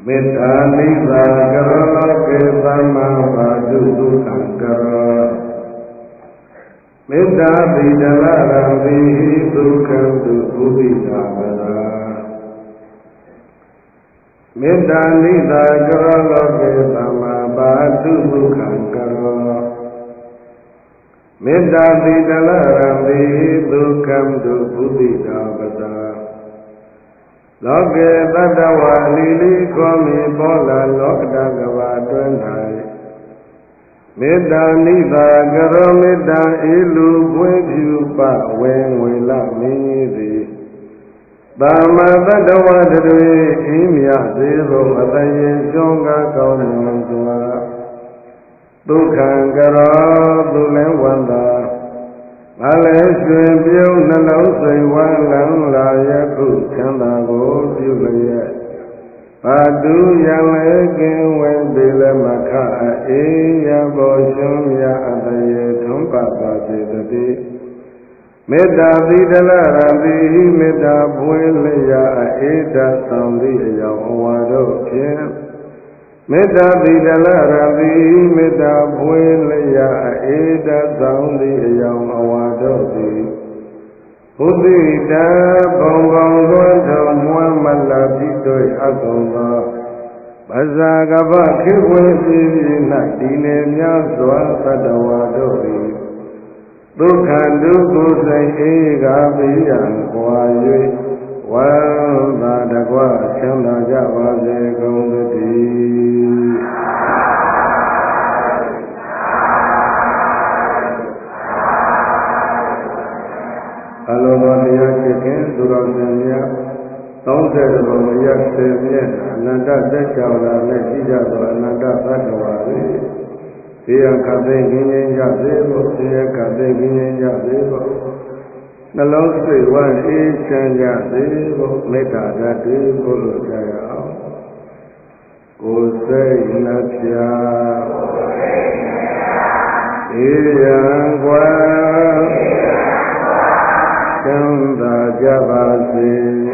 မေတ္တာနိဗ္ဗာန်ကရောလောကေသမ္မာပါတုဒုက္ခံကရောမေတ္တာတိတလရံတိဒုက္ခံတုဘုဒ္ဓိတာဝရာမေတ္တာနိဗ္ဗာန်ကရောလောကေသမ္မာပါတုဒုက္ခံကရောမေတ္တာတိတလရံတိဒုက္ခံတုဘုဒ္ဓိတာဝရာလောကေတတ္တဝါလီလီခောမိပေါ်လာလောကတကဘာတွင်၌မေတ္တာနိဗ္ဗာန်ကရောမေတ္တာဤလူပွင့်ဖြူပဝေငွေလမင်းသည်သမ္မာတတ္တဝါတွေအင်းမြစေသောအတယေကျွန်းကားကောင်းမွန်စွာဒုက္ခံကရောသူလည်းဝန္တာမလည်းရွှင်ပြုံးနှလုံးစိတ်ဝမ်းလန်းလာရခုချမ်းသာကိုပြုလျက်ဘာတုရံလည်းကင်းဝဲပေလည်းမခအေးရဘောရှင်မြအတရေထုံးပါပါစေတည်းမေတ္တာတိတလရံတိမေတ္တာပွေလျာအေးတသံသည့်အယောင်အဝါတို့ဖြင့်မေတ္တာတိတလရံတိမေတ္တာပွေလျာအေးတသံသည့်အယောင်အဝါတို့သည်ဘုဒ္ဓိတဘုံဘုံသွန်းတော်မွမ်းမလာပြီးတို့အကုန်သောပဇာကပခေဝေပြည်၌တည်နေများစွာသတ္တဝါတို့သည်ဒုက္ခဒုက္ခစိတ်အေးကားပြီးရန်ကွာ၍ဝမ်းသာတကွချမ်းသာကြပါစေကုန်သတည်းအလုံးစုံတရားချစ်ခင်သူတော်စင်များ30ဘုံမရ10မြတ်အနန္တသက်ချောလာနဲ့ရှိကြသောအနန္တသတ္တဝါတွေဒီယခသိငင်းငင်းကြစေဖို့ဒီယခသိငင်းငင်းကြစေဖို့နှလုံးစိတ်ဝမ်းအေးချမ်းကြစေဖို့မေတ္တာဓာတ်တွေပို့လို့ကြရအောင်ကိုယ်စိတ်နှပြအေးရန်ကွာချမ်းသာကြပါစေ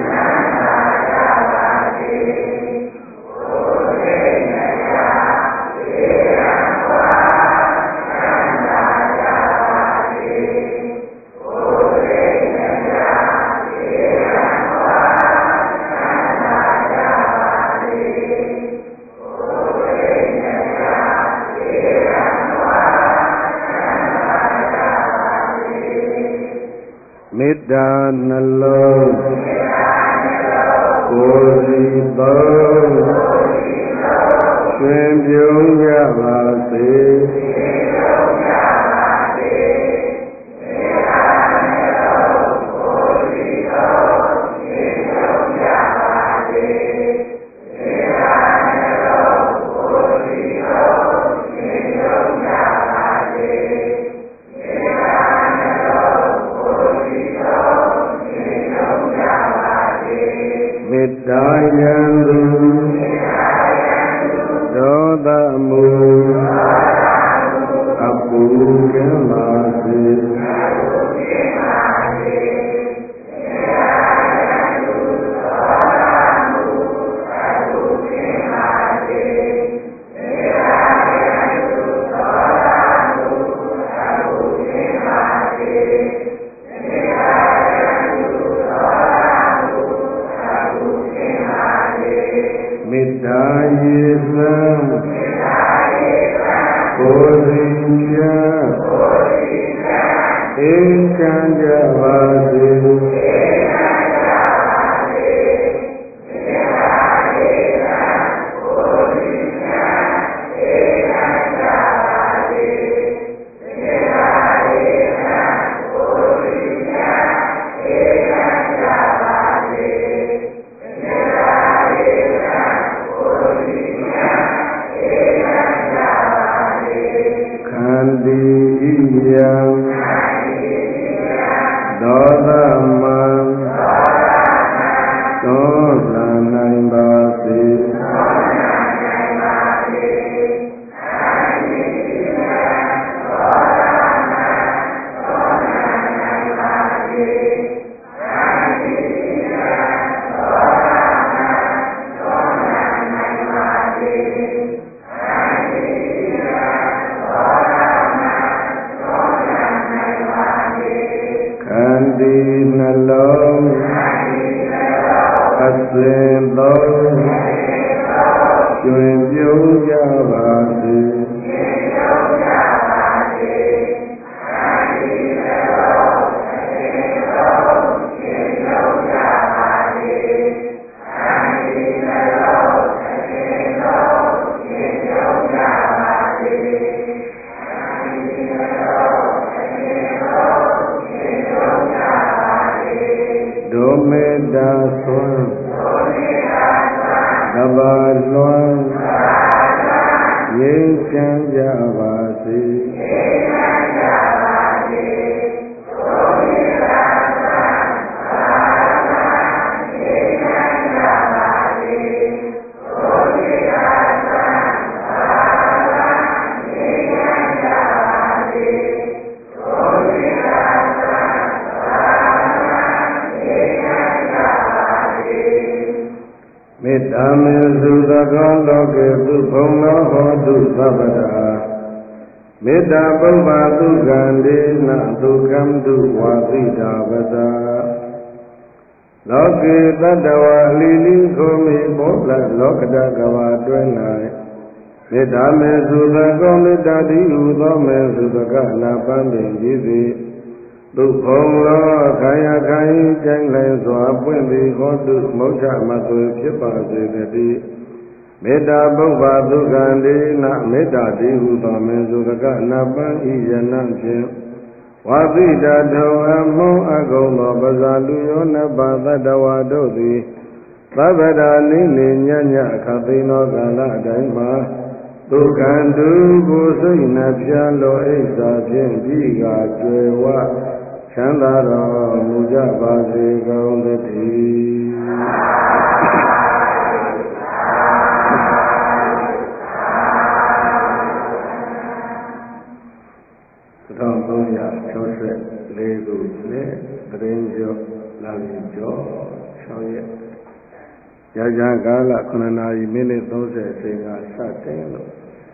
မေတ္တာနှလုံးကိုယ်စီသုံးရွှင်ပြုံးကြပါစေမေတ္တာယံသူဒေါသမူအပူကံပါစေမေတ္တာယေသံကိုယ်စီချမ်းအေးချမ်းကြပါစေဒေါသမံသောလာနိုင်ပါစေန္တိနှလုံးအစဉ်သုံးကျွင်ပြုံးကြပါစေမေတ္တာသွမ်းကဘာလွှမ်းငြိမ်းချမ်းကြပါစေမေတ္တာမေစုသကောလောကေသူဘုံလောဟောတုသဗ္ဗတာမေတ္တာပုဗ္ဗသုကံဒေနဒုက္ခံတုဝါသီတာဝတာလောကေတတ္တဝါလီလိခိုမိဘောလလောကတကဘာတွင်၌မေတ္တာမေစုသကောမေတ္တာတိဟုသောမေစုသကနာပန်းပင်ကြီးသည်သူဘုံလောခာယခိုင်ကျိုင်းလည်းစွာပွင့်သည်ဟောတုမௌချမသွေဖြစ်ပါစေတည်းမေတ္တာပုဗ္ဗသုကံဒေနမေတ္တာတိဟုသောမေစုကကနာပန်းဤယနံဖြင့်ဝါသီတာထောအမုံအကုံသောပဇာလူယောနပသတ္တဝါတို့သည်သဗ္ဗတာနိနေညညအခသိနောကာလအတိုင်းမှာဒုက္ခံတုကိုစိတ်နှပြလောဣစ္စာဖြင့်ပြီးကကျွယ်ဝချမ်းသာတော်မူကြပါစေကုန်သတည်း1364ခုနဲ့တရင်ကျော်လာပြီကျော်6ရက်ရကြကာလ9နာရီမိနစ်30အချိန်ကစတင်လို့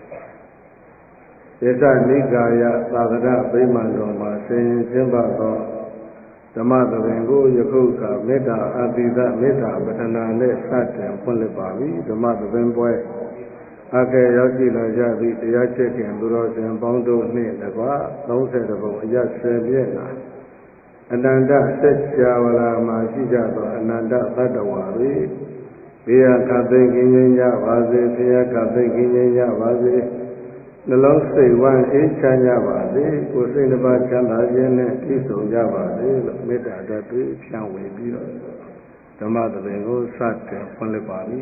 ယသနိကာယသာသနာဗိမာန်တော်မှာဆင်ရင်ကျင်းပသောဓမ္မသဘင်ကိုယခုကမေတ္တာအတိသမေတ္တာပထနာနဲ့စတင်ဖွင့်လှစ်ပါပြီဓမ္မသဘင်ပွဲအကဲရောက်ရှိလာကြသည့်တရားချစ်ခင်သူတော်စင်ပေါင်းတို့နှင့်တကွ30ပုံအရ10ပြည့်နာအနန္တစัจ java လာမှာရှိကြသောအနန္တသတ္တဝါတွေဘေးရခသိကင်းခြင်းကြပါစေဆရာခသိကင်းခြင်းကြပါစေနှလုံးစိတ်ဝမ်းအေးချမ်းကြပါစေကိုယ်စိတ်တစ်ပါးချမ်းသာခြင်းနဲ့ပြည့်စုံကြပါစေလို့မေတ္တာဓာတ်တွေဖြန့်ဝေပြီးတော့ဓမ္မသဘင်ကိုစတင်ဖွင့်လှစ်ပါပြီ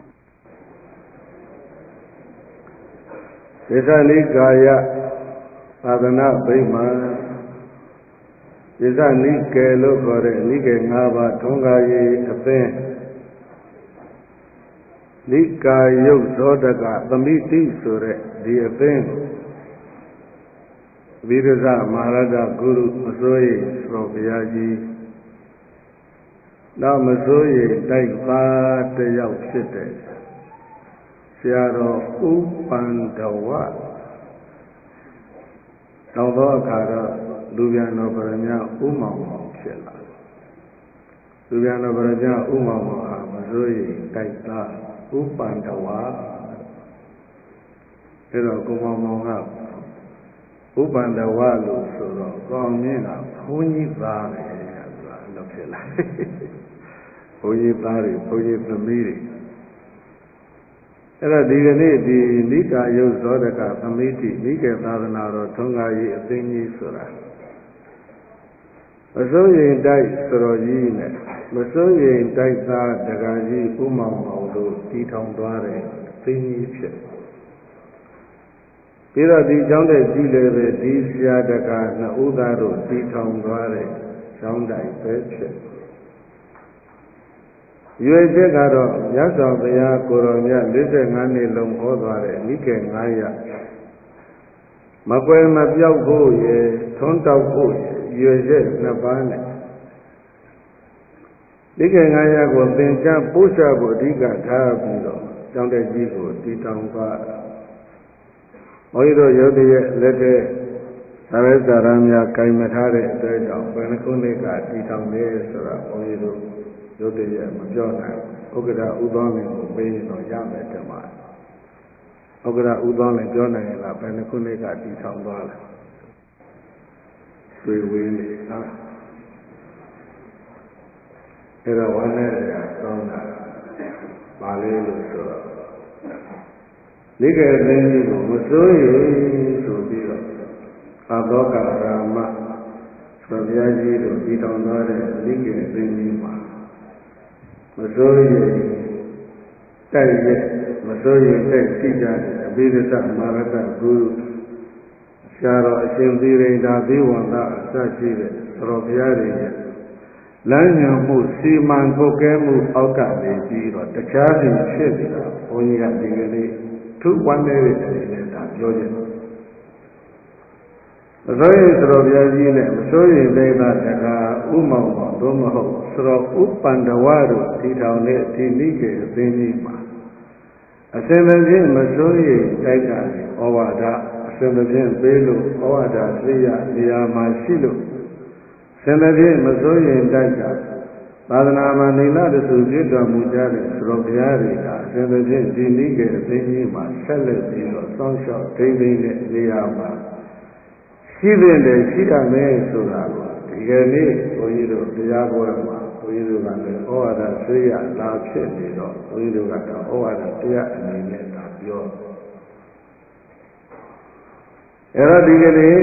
ဒေသနိကာယသာသနာဗိမာန်ဒေသနိကေလို့ခေါ်တဲ့နိကေ5ပါးထွန်းကားရေးအသင်းနိကာယုတ်ဇောတကသမိတိဆိုတဲ့ဒီအသင်းဝိရဇမဟာရတဂုရုမစိုးရိမ်သောဘုရားကြီးနောက်မစိုးရိမ်တိုက်ပါတယောက်ဖြစ်တဲ့ဆရာတော်ဥပန္ဒဝတောင်းသောအခါတော့လူပြန်တော်ဗရမဥမောင်မောင်ဖြစ်လာလူပြန်တော်ဗရမဥမောင်မောင်ဟာမစိုးရိမ်တိုက်သားဥပန္ဒဝအဲ့တော့ကိုမောင်မောင်ကဥပန္ဒဝလို့ဆိုတော့ကောင်းမြင်တာဘုန်းကြီးသားပဲဆိုတာတော့ဖြစ်လာဘုန်းကြီးသားတွေဘုန်းကြီးသမီးတွေအဲ့တော့ဒီကနေ့ဒီနိကာယုတ်ဇောတကသမိတိနိကေသာသနာတော်ထွန်းကားရေးအသိဉကြီးဆိုတာမစိုးရိမ်တိုက်ဆိုတော်ကြီးနဲ့မစိုးရိမ်တိုက်သားတက္ကကြီးဥမောင်မောင်တို့တည်ထောင်သွားတဲ့အသိဉကြီးဖြစ်ပြီးတော့ဒီကျောင်းတဲ့ကြီးလည်းပဲဒီဆရာတက္ကနှစ်ဦးသားတို့တည်ထောင်သွားတဲ့ကျောင်းတိုင်ပဲဖြစ်ရွေချက်ကတော့မြတ်စွာဘုရားကိုယ်တော်မြတ်45နှစ်လုံးဟောသွားတဲ့နိကေ9ရပ်မကွယ်မပြောက်ဖို့ရယ်ထွန်းတောက်ဖို့ရယ်ရွေချက်2ပါးနဲ့နိကေ9ရပ်ကိုသင်ကြားပို့ချဖို့အဓိကထားပြီးတော့ကျောင်းတဲ့ကြီးကိုတည်ထောင်သွားဘုန်းကြီးတို့ရုပ်တရက်လက်ထဲဒါပဲဇာရများကင်မထားတဲ့အတွက်ကြောင့်ဘယ်နှခုနှစ်ကတည်ထောင်လဲဆိုတာဘုန်းကြီးတို့ရုပ်တရက်မပြောနိုင်ဘူးဥက္ကဋ္ဌဥသောလင်ကိုပေးရင်တော့ရမယ်တမဥက္ကဋ္ဌဥသောလင်ပြောနိုင်ရင်လားဘယ်နှခုနှစ်ကတည်ထောင်သွားလဲဆွေဝင်းနေဟာအဲ့တော့ဝမ်းနဲ့တောင်းတာပါလေလို့ဆိုတော့နိကေသင်းကြီးကိုမစိုးရင်ဆိုပြီးတော့အဘောကရာမဆိုဘုရားကြီးတို့တည်ထောင်သွားတဲ့နိကေသင်းကြီးမှာမစိုးရင်တိုက်ရဲ့မစိုးရင်တိုက်ရှိကြတဲ့အဘိဓစ္စမာရတဂုရုဆရာတော်အရှင်သီရိန္ဒာသီဝန္တအစရှိတဲ့သရောဘုရားတွေရဲ့လမ်းညွှန်မှုစီမံကုတ်ကဲမှုအောက်ကနေပြီးတော့တခြားစီဖြစ်နေတာဘုန်းကြီးကဒီကနေ့ထုဝမ်းနေတဲ့အနေနဲ့ဒါပြောခြင်းမစိုးရင်သရောဘုရားကြီးနဲ့မစိုးရင်ဒေသတကာဥမောင်တော်သို့မဟုတ်သရောဥပန္ဒဝတို့တည်ထောင်တဲ့ဒီနိကေအသင်းကြီးမှာအစဉ်တစ်ဖြင့်မစိုးရင်တိုက်ကနေဩဝါဒအစဉ်တစ်ဖြင့်ပေးလို့ဩဝါဒသိရနေရာမှာရှိလို့ဆင်တဲ့ဖြင့်မစိုးရင်တိုက်တာသာသနာမှာနေလာတစုပြည့်တော်မူကြတဲ့သရောဘုရားတွေကအစဉ်တစ်ဖြင့်ဒီနိကေအသိကြီးမှာဆက်လက်ပြီးတော့စောင့်ရှောက်ထိန်းသိမ်းတဲ့နေရာမှာရှိတဲ့ရှိရမယ်ဆိုတာကိုဒီကနေ့ဘုန်းကြီးတို့တရားပွဲမှာဘုန်းကြီးတို့ကလည်းဩဝါဒဆွေးရလာဖြစ်နေတော့ဘုန်းကြီးတို့ကတော့ဩဝါဒတရားအနေနဲ့ဒါပြောအဲ့တော့ဒီကနေ့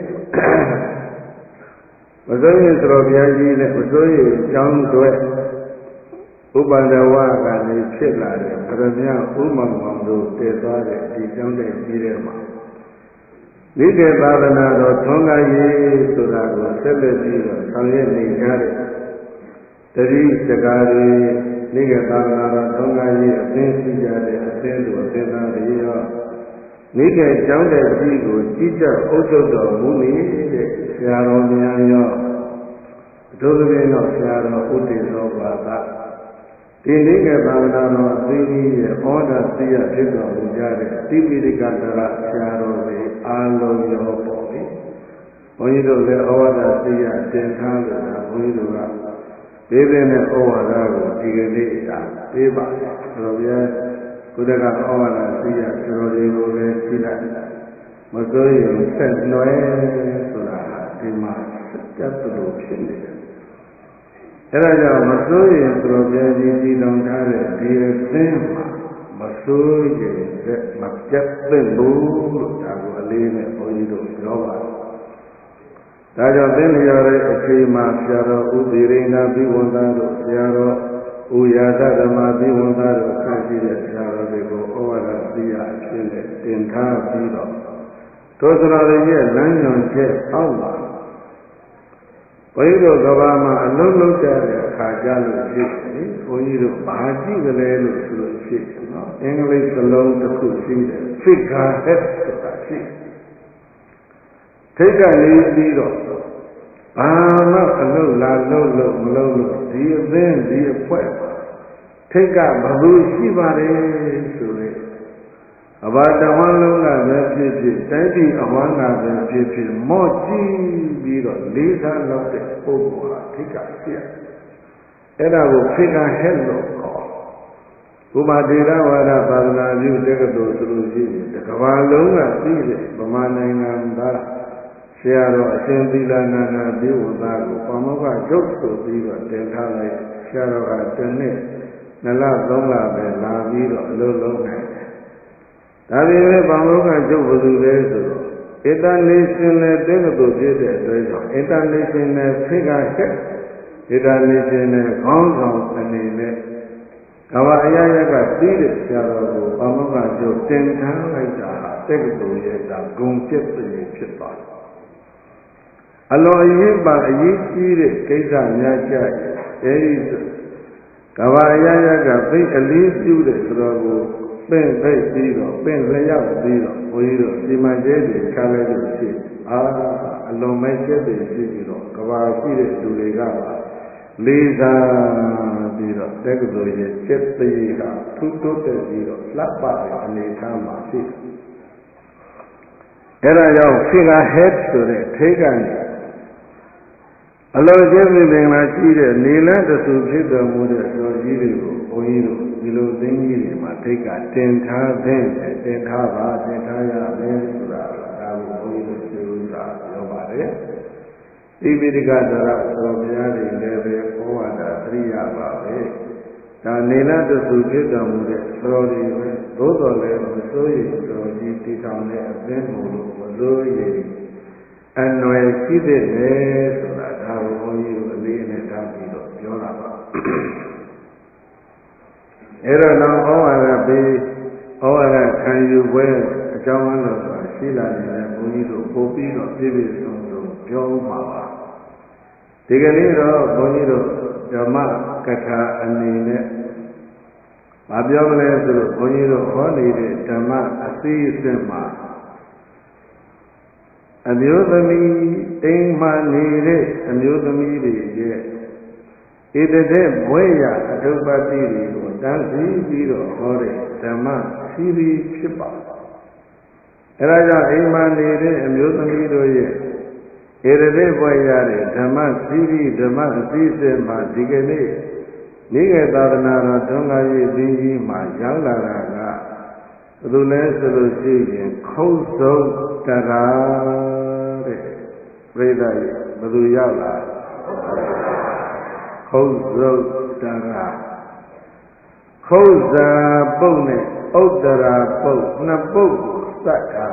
မစိုးရင်သရောဘုရားကြီးနဲ့မစိုးရင်ကျောင်းတွဲဥပန္ဒဝကနေဖြစ်လာတဲ့ဗရမယဥမ္မောင်တို့တည်သွားတဲ့ဒီကျောင်းတဲ့ကြီးထဲမှာနိကေသာသနာတော်ထွန်းကားရေးဆိုတာကိုဆက်လက်ပြီးတော့ဆောင်ရွက်နေကြတဲ့တတိတကာတွေနိကေသာသနာတော်ထွန်းကားရေးအသင်းရှိကြတဲ့အသင်းတို့အသင်းသားတွေရောနိကေကျောင်းတဲ့ကြီးကိုကြီးကြပ်အုပ်ချုပ်တော်မူနေတဲ့ဆရာတော်များရောအထူးသဖြင့်တော့ဆရာတော်ဥတည်သောဘာသာဒီနိကေသာသနာတော်အသင်းကြီးရဲ့ဩဒါသိရဖြစ်တော်မူကြတဲ့တိပိဋကတရဆရာတော်တွေအားလုံးရောပေါ့လေဘုန်းကြီးတို့လည်းဩဝါဒသိရတင်ထားလို့ဒါဘုန်းကြီးတို့ကပေးတဲ့ဩဝါဒကိုဒီကနေ့ဒါပေးပါဆိုတော့ဗျာဘုရားကဩဝါဒသိရဆရာတော်တွေကိုလည်းသိလိုက်မစိုးရင်ဆက်နွယ်ဆိုတာဒီမှာကြပ်လို့ဖြစ်နေတယ်အဲဒါကြောင့်မစိုးရင်ဆရာတော်ကြီးတည်တော်ထားတဲ့ဒီအသင်းမှာမစိုးရင်မပြတ်သိလို့လို့ဒါကိုအလေးနဲ့ဘုန်းကြီးတို့ပြောပါတယ်။ဒါကြောင့်သင်လျော်တဲ့အချိန်မှာဆရာတော်ဥသီရိန္ဒာဘိဝန္တတို့ဆရာတော်ဥယာသဓမ္မဘိဝန္တတို့ဆန့်ရှိတဲ့ဆရာတော်တွေကိုဩဝါဒသိရအဖြစ်နဲ့တင်ထားပြီးတော့သောစရာတွေရဲ့လမ်းညွှန်ချက်အောက်မှာဘုန်းကြီးတို့ကဘာမှာအလုံးလုံးကြတဲ့အခါကြလို့ဖြစ်တယ်ဘုန်းကြီးတို့ဘာကြည့်ကြလဲလို့ဆိုလို့ဖြစ်တယ်နော်အင်္ဂလိပ်စလုံးတစ်ခုရှိတယ် figure head ဆိုတာရှိထိတ်ကနေပြီးတော့ဘာမှအလုံးလာလုံးလုံးမလုံးလို့ဒီအသင်းဒီအဖွဲ့ထိတ်ကဘလို့ရှိပါတယ်ဆိုလေအဘာတဝမ်းလုံးကလည်းဖြစ်ဖြစ်တိုင်းပြည်အဝမ်းကလည်းဖြစ်ဖြစ်မော့ကြည့်ပြီးတော့လေးစားလောက်တဲ့ပုဂ္ဂိုလ်ဟာထိတ်ကဖြစ်အဲ့ဒါကို figure head လို့ခေါ်ဥပဒေရဝါဒသာသနာပြုတက္ကသိုလ်ဆိုလို့ရှိရင်တစ်ကမ္ဘာလုံးကသိတဲ့ဗမာနိုင်ငံသားဆရာတော်အရှင်သီလနာနာဒေဝသာကိုပါမောက္ခရုပ်ဆိုပြီးတော့တင်ထားလိုက်ဆရာတော်ကတစ်နှစ်2လ3လပဲလာပြီးတော့အလုံးလုံးနိုင်တယ်ဒါပေမဲ့ပါမောက္ခရုပ်ဘယ်သူလဲဆိုတော့ international တက္ကသိုလ်ဖြစ်တဲ့အတွက်ကြောင့် international figure head international ခေါင်းဆောင်အနေနဲ့ကမ္ဘာအရာရကသိတဲ့ဆရာတော်ကိုပါမောက္ခရုပ်တင်ထားလိုက်တာတက္ကသိုလ်ရဲ့ဒါဂုဏ်ကျက်သိဖြစ်သွားတယ်အလွန်အရေးပါအရေးကြီးတဲ့ကိစ္စများကြရဲ့အဲဒီကဘာအရာရကသိအလေးပြုတဲ့သတော်ကိုပင့်ဖိတ်ပြီးတော့ပင့်လျောက်ပြီးတော့ဘုန်းကြီးတို့ဒီမှာကျဲတွေခါလိုက်လို့ရှိအလွန်မဲ့ကျက်တွေရှိပြီးတော့ကဘာရှိတဲ့လူတွေကလေးစားပြီးတော့တက္ကသိုလ်ရဲ့ကျက်သေးကထူးတိုးတက်ပြီးတော့လှပတဲ့အနေအထားမှာရှိတယ်အဲ့ဒါကြောင့် figure head ဆိုတဲ့ထိတ်ကနေအလောကျင်းပင်လာရှိတဲ့နေလန်းတဆူဖြစ်တော်မူတဲ့တော်ကြီးတွေကိုဘုန်းကြီးတို့ဒီလိုသိင်းကြီးတွေမှာထိတ်ကတင်ထားတင်ထားပါတင်ထားရမယ်ဆိုတာဒါကိုဘုန်းကြီးတို့သိဥစွာပြောပါတယ်ဣပိဓကသရသောဘုရားတွေလည်းပဲဘောဝတာသတိရပါပဲဒါနေလန်းတဆူဖြစ်တော်မူတဲ့တော်တွေပဲသို့တော်လည်းမစိုးရိမ်တော်ကြီးတည်ထောင်တဲ့အသင်းမို့လို့မစိုးရိမ်အနွယ်ရှိတဲ့လေဆိုတာဒါကိုဘုန်းကြီးတို့အလေးနဲ့ထားပြီးတော့ပြောတာပါအဲ့တော့နောက်ဩဝါဒပေးဩဝါဒခံယူပွဲအကြောင်းအလို့ဆိုတာရှိလာတယ်ဘုန်းကြီးတို့ပို့ပြီးတော့ပြည့်ပြည့်စုံစုံပြောမှာပါဒီကနေ့တော့ဘုန်းကြီးတို့ဓမ္မကထာအနေနဲ့မပြောမလဲဆိုလို့ဘုန်းကြီးတို့ဟောနေတဲ့ဓမ္မအစည်းအဝေးမှာအမျိုးသမီးအိမ်မှာနေတဲ့အမျိုးသမီးတွေရဲ့ဣတတဲ့ဘွဲရအထုပ္ပတိတွေကိုတန်းစီပြီးတော့ဟောတဲ့ဓမ္မစီရီဖြစ်ပါအဲဒါကြောင့်အိမ်မှာနေတဲ့အမျိုးသမီးတို့ရဲ့ဣတတဲ့ဘွဲရတဲ့ဓမ္မစီရီဓမ္မအစည်းအဝေးမှာဒီကနေ့နိဂေသာသနာတော်တွန်းကားရေးပြီးကြီးမှာရောက်လာတာကဘယ်လိုလဲဆိုလို့ရှိရင်ခုတ်ဆုံးတရာတဲ့ပြိဿကြီးဘယ်လိုရောက်လာခုတ်ဆုံးတရာခုတ်စာပုတ်နဲ့ဥတ္တရာပုတ်နှစ်ပုတ်ကိုစက်တာ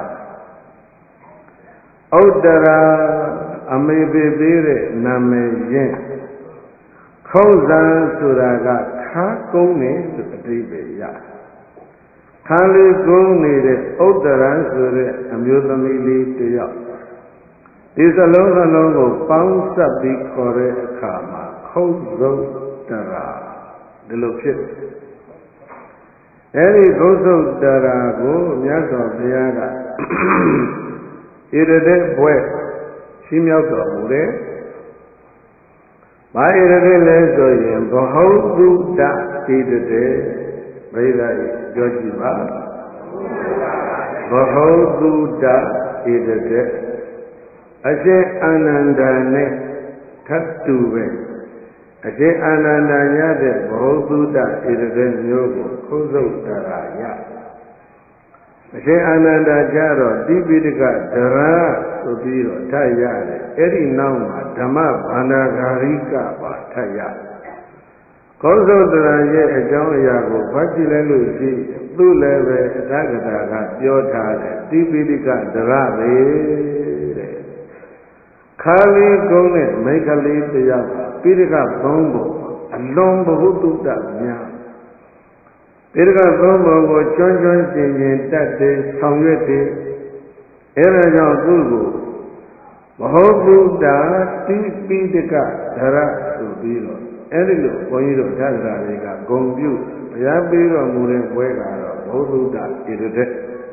ဥတ္တရာအမေပေးတဲ့နာမည်ရင်းခုတ်စာဆိုတာကခါကုန်းနေဆိုအတိပ္ပယ်ရခါလေးကုန်းနေတဲ့ဥတ္တရာဆိုတဲ့အမျိုးသမီးလေးတယောက်ဒီစလုံးကိုပေါင်းစပ်ပြီးခေါ်တဲ့အခါမှာခုတ်စုတ်တရာဒီလိုဖြစ်အဲဒီခုတ်စုတ်တရာကိုမြတ်စွာဘုရားကဣရတဲ့ဘွဲ့ရှင်းမြောက်တော်မူတယ်ဘာဣရတဲ့လဲဆိုရင်ဘဟုတုတ္တဣရတဲ့ဘိဓိပြောကြည့်ပါဘဟုတုတ္တဣရတဲ့အရှင်အာနန္ဒာနဲ့ထပ်တူပဲအရှင်အာနန္ဒာရတဲ့ဘဟုတုတ္တဣရတဲ့မျိုးကိုခုတ်စုတ်တရာရအရှင်အာနန္ဒာကြတော့တိပိဋကဒရာဆိုပြီးတော့ထပ်ရတယ်အဲ့ဒီနောက်မှာဓမ္မဗန္ဒာဂါရိကပါထပ်ရခုတ်စုတ်တရာရဲ့အကြောင်းအရာကိုဖတ်ကြည့်လိုက်လို့ရှိသူ့လည်းပဲအထာဂတာကပြောထားတယ်တိပိဋကဒရာပဲတဲ့ခါလေးကုန်းနဲ့မိခလေးတယောက်ပိဋကသုံးပုံအလွန်ဘဟုတုတ္တများပိဋကသုံးပုံကိုကျွမ်းကျင်တတ်တယ်ဆောင်ရွက်တယ်အဲဒါကြောင့်သူ့ကိုဘဟုတုတ္တတိပိဋကဒရဆိုပြီးတော့အဲဒီလိုဘုန်းကြီးတို့ထာဂရာတွေကဂုံပြုဘုရားပြီးတော်မူတဲ့ဘွဲကတော့ဘဟုတုတ္တဣရတဲ့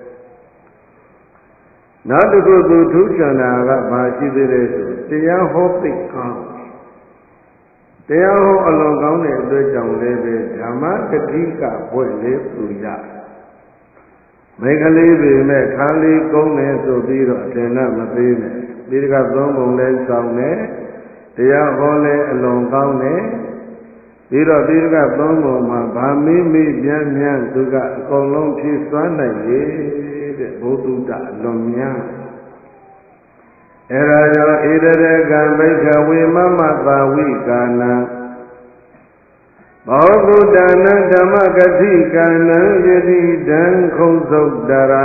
နောက်တစ်ခုသူထူးချွန်တာကမရှိသေးတယ်ဆိုတရားဟောသိကောင်းတရားဟောအလွန်ကောင်းတဲ့အတွက်ကြောင့်လည်းပဲဓမ္မကတိကဘွဲ့လေးသူရမိခလေးပေမဲ့ခါလေးကုန်းနေဆိုပြီးတော့အထင်နဲ့မသေးနဲ့ပိဋကသုံးပုံလဲဆောင်နေတရားဟောလဲအလွန်ကောင်းနေပြီးတော့ပိဋကသုံးပုံမှာဗာမိမိပြန်သူကအကုန်လုံးဖြည့်စွမ်းနိုင်လေတဲ့ဘုသူတ္တအလွန်များအဲဒါကြောင့်ဣတရကံဘိခဝေမမသာဝိကာနံဘောဓုတနံဓမ္မကတိကံနံယတိတံခုံသုတ်တရာ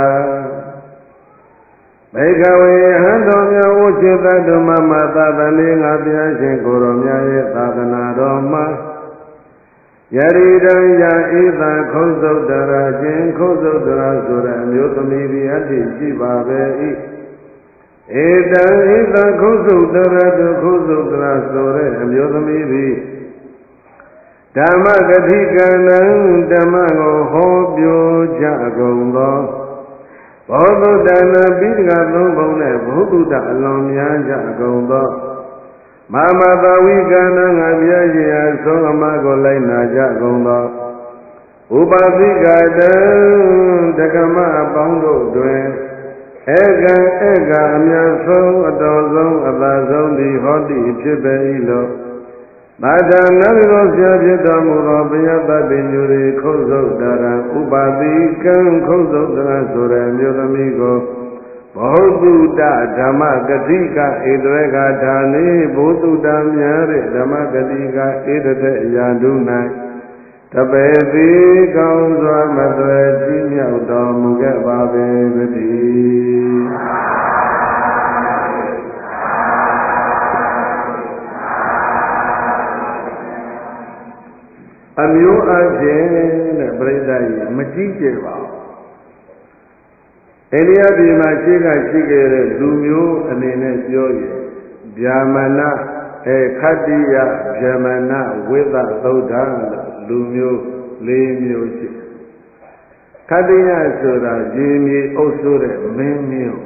ဘိခဝေဟံတော်မြတ်ဝจิตတမမသာသနေငါဘုရားရှင်ကိုယ်တော်များရဲ့သာသနာတော်မှာယရိတံယဧတံခုံသုတ်တရာခြင်းခုံသုတ်တရာဆိုတဲ့အမျိုးသမီးဒီအတ္တိရှိပါပဲ၏ဧတံခုံသုတ်တရာတုခုံသုတ်တရာဆိုတဲ့အမျိုးသမီးသည်ဓမ္မကတိကံနံဓမ္မကိုဟောပြောကြကုန်သောဘောဓုတနာပိဋကသုံးပုံနဲ့ဘုဒ္ဓတအလွန်များကြကုန်သောမမသာဝိကံနံငါပြည့်ရန်ဆုံးအမကိုလိုက်နာကြကုန်သောဥပသိကတံဓကမအပေါင်းတို့တွင် Ega amyasong adozong adazong di hoti chibe ilo. Bada naviro syabhitamulo piyatapinyuri khosok dara upadikan khosok dara sura myodamigo. Baududa dhamma gatika edrega dhani baududa myare dhamma gatika edate yandunai. Tapethi kaung swa matwe chi myau tormu ke ba be piti. Amyo ajin ne prayda yi machi che ba. Eliya di ma chi ka chi ke de lu myo ane ne pyo yi Vyamana khatiya Vyamana Veda Sauddha luမျိုးလေးမျိုးရှိခတ္တယဆိုတာရေမြေအုပ်စိုးတဲ့မင်းမျိုး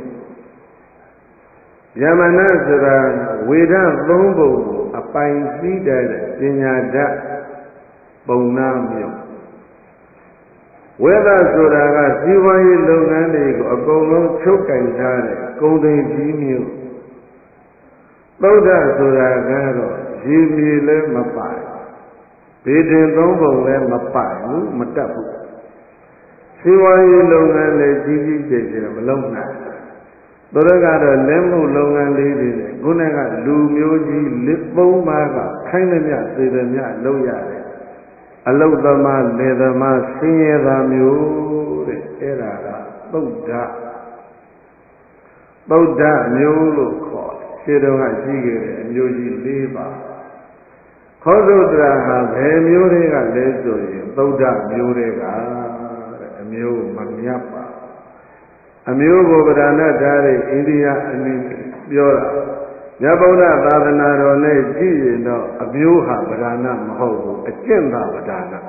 ယမနဆိုတာဝေဒသုံးပုံကိုအပိုင်သိတဲ့ပညာတတ်ပုံနာမျိုးဝေဒဆိုတာကစီးပွားရေးလုပ်ငန်းတွေကိုအကုန်လုံးချုပ်ကင်ထားတဲ့ကုန်သိကြီးမျိုးသုဒ္ဓဆိုတာကတော့ရေမြေလည်းမပိုင်ဘေးတင်သုံးပုံလည်းမပိုင်ဘူးမတတ်ဘူးစီဝါရေးလုပ်ငန်းလည်းကြီးကြီးကျယ်ကျယ်မလုပ်နိုင်သူတို့ကတော့လက်မှုလုပ်ငန်းလေးတွေနဲ့ခုနကလူမျိုးကြီးလက်သုံးပါးကခိုင်းသမျှသေသမျှလုပ်ရတယ်အလုသမားလေသမားဆင်းရဲသားမျိုးတဲ့အဲ့ဒါကသုဒ္ဓမျိုးလို့ခေါ်တယ်ရှင်းတော့ကရှိခဲ့တဲ့အမျိုးကြီး၄ပါးခောသုတ္တရာဟာဘယ်မျိုးတွေကလဲဆိုရင်သုဒ္ဓမျိုးတွေကအမျိုးမမြတ်ပါအမျိုးကိုဗဒနာထားတဲ့အိန္ဒိယအနည်းပြောတာမြတ်ဗုဒ္ဓသာသနာတော်နဲ့ကြည့်ရင်တော့အမျိုးဟာဗဒနာမဟုတ်ဘူးအကျင့်သာဗဒနာ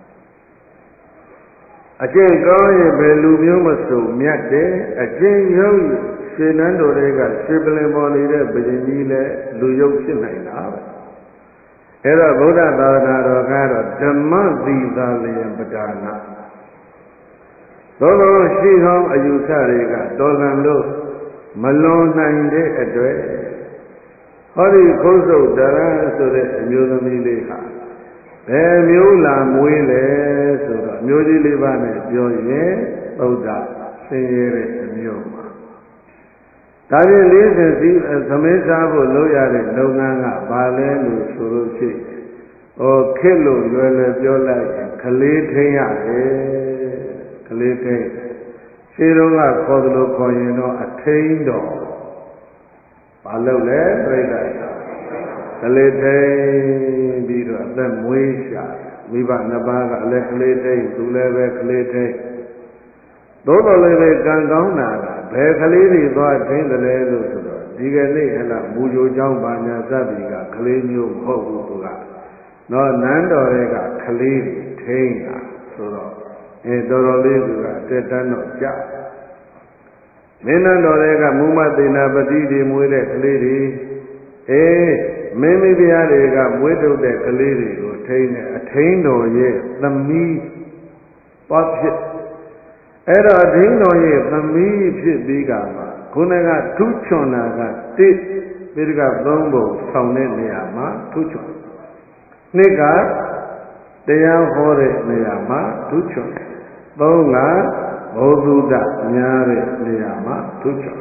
အကျင့်ကောင်းရင်ဘယ်လူမျိုးမဆိုမြတ်တယ်အကျင့်ရုပ်ရွှေနန်းတော်တွေကရွှေပလင်ပေါ်နေတဲ့ဘုရင်ကြီးလည်းလူရုပ်ဖြစ်နိုင်တာပဲအဲ့တော့ဗုဒ္ဓသာသနာတော်ကတော့ဓမ္မသီသာလျင်ပဒါနာသောသောရှိဟောင်းအယူဆတွေကတော်လံလို့မလွန်နိုင်တဲ့အတွက်ဟောဒီခုတ်ဆုပ်တရဆိုတဲ့အမျိုးသမီးလေးဟာဘယ်မျိုးလာမွေးလဲဆိုတော့အမျိုးကြီးလေးပါးနဲ့ပြောရင်သုဒ္ဓဆင်းရဲတဲ့အမျိုးမှာဒါဖြင့်40စီးသမင်းစားဖို့လုပ်ရတဲ့လုပ်ငန်းကဘာလဲလို့ဆိုလို့ရှိရင်ခက်လို့လွယ်လွယ်ပြောလိုက်ရင်ကလေးထိန်ရတယ်ကလေးထိန်ရှင်းတော့ကခေါ်သလိုခေါ်ရင်တော့အထိန်တော်ဘာလုပ်လဲပြိဿကလေးထိန်ပြီးတော့အသက်မွေးရှာမိဘနှစ်ပါးကလည်းကလေးထိန်သူလည်းပဲကလေးထိန်သို့တော်လည်းပဲကံကောင်းတာကဘယ်ကလေးတွေသွားထိန်းတယ်လဲလို့ဆိုတော့ဒီကနေ့ဟလာမူကြိုเจ้าပါညာစသည်ကကလေးမျိုးမဟုတ်ဘူးသူကတော့နန်းတော်တွေကကလေးတွေထိန်းတာဆိုတော့တော်တော်လေးသူကအတက်တန်းတော့ကြာမင်းနန်းတော်တွေကမူမသေနာပတိတွေမွေးတဲ့ကလေးတွေမင်းမိဖုရားတွေကမွေးထုတ်တဲ့ကလေးတွေကိုထိန်းတဲ့အထိန်းတော်ရဲ့သမီးပွားဖြစ်အဲ့တော့ဒိန်းတော်ရဲ့သမီးဖြစ်ပြီးကမှခုနကထူးချွန်တာကတိပိဋကသုံးပုံဆောင်တဲ့နေရာမှာထူးချွန်နှစ်ကတရားဟောတဲ့နေရာမှာထူးချွန်သုံးကဘုသူတများတဲ့နေရာမှာထူးချွန်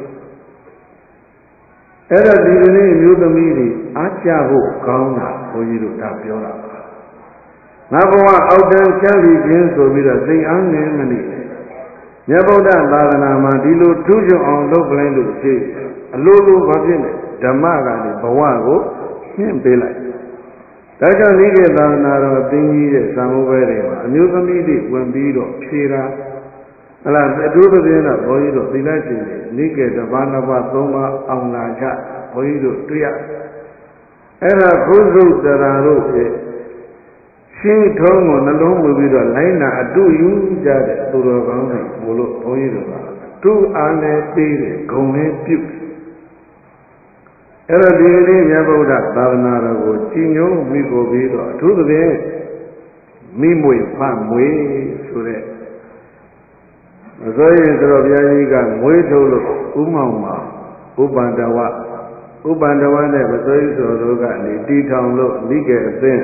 အဲ့တော့ဒီကနေ့မျိုးသမီးတွေအားကြဖို့ကောင်းတာဘုန်းကြီးတို့ဒါပြောတာပါငါဘဝအောက်တန်းချမ်းသာခြင်းဆိုပြီးတော့စိတ်အားငြင်းမနေမြတ်ဗုဒ္ဓသာသနာမှာဒီလိုထူးချွန်အောင်လုပ်ပလိုက်လို့ရှိအလိုလိုဘာဖြစ်လဲဓမ္မကနေဘဝကိုမြင့်ပေးလိုက်ဒါကြောင့်ဒီကေသာသနာတော်အသိကြီးရဲ့သံဃာဘဲတွေမှာအမျိုးသမီးတွေဝင်ပြီးတော့ဖြေတာဟလာအထူးသဖြင့်တော့ဘုန်းကြီးတို့သီလရှင်တွေနိကေတပါးနှစ်ပါးသုံးပါးအောင်လာကြဘုန်းကြီးတို့တွေ့ရအဲ့ဒါဘုသုတရာတို့ရဲ့ရှင်းထုံးကိုနှလုံးမူပြီးတော့လိုင်းနာအတုယူကြတဲ့သူတော်ကောင်းတွေဘို့လို့ဘုန်းကြီးတို့ကသူ့အားနဲ့ပေးတယ်ဂုံနဲ့ပြုအဲ့တော့ဒီနေ့မြတ်ဗုဒ္ဓသာသနာတော်ကိုကြည်ညိုမိကိုပြီးတော့အထူးသဖြင့်မိမွေဖမွေဆိုတဲ့ဆိုရင်ဆိုတော့ဘုရားကြီးကမွေးထုတ်လို့ဥမောင်မှာဥပန္တဝနဲ့မဆိုရင်ဆိုတော့ကနေတီထောင်လို့မိခဲ့အသင်း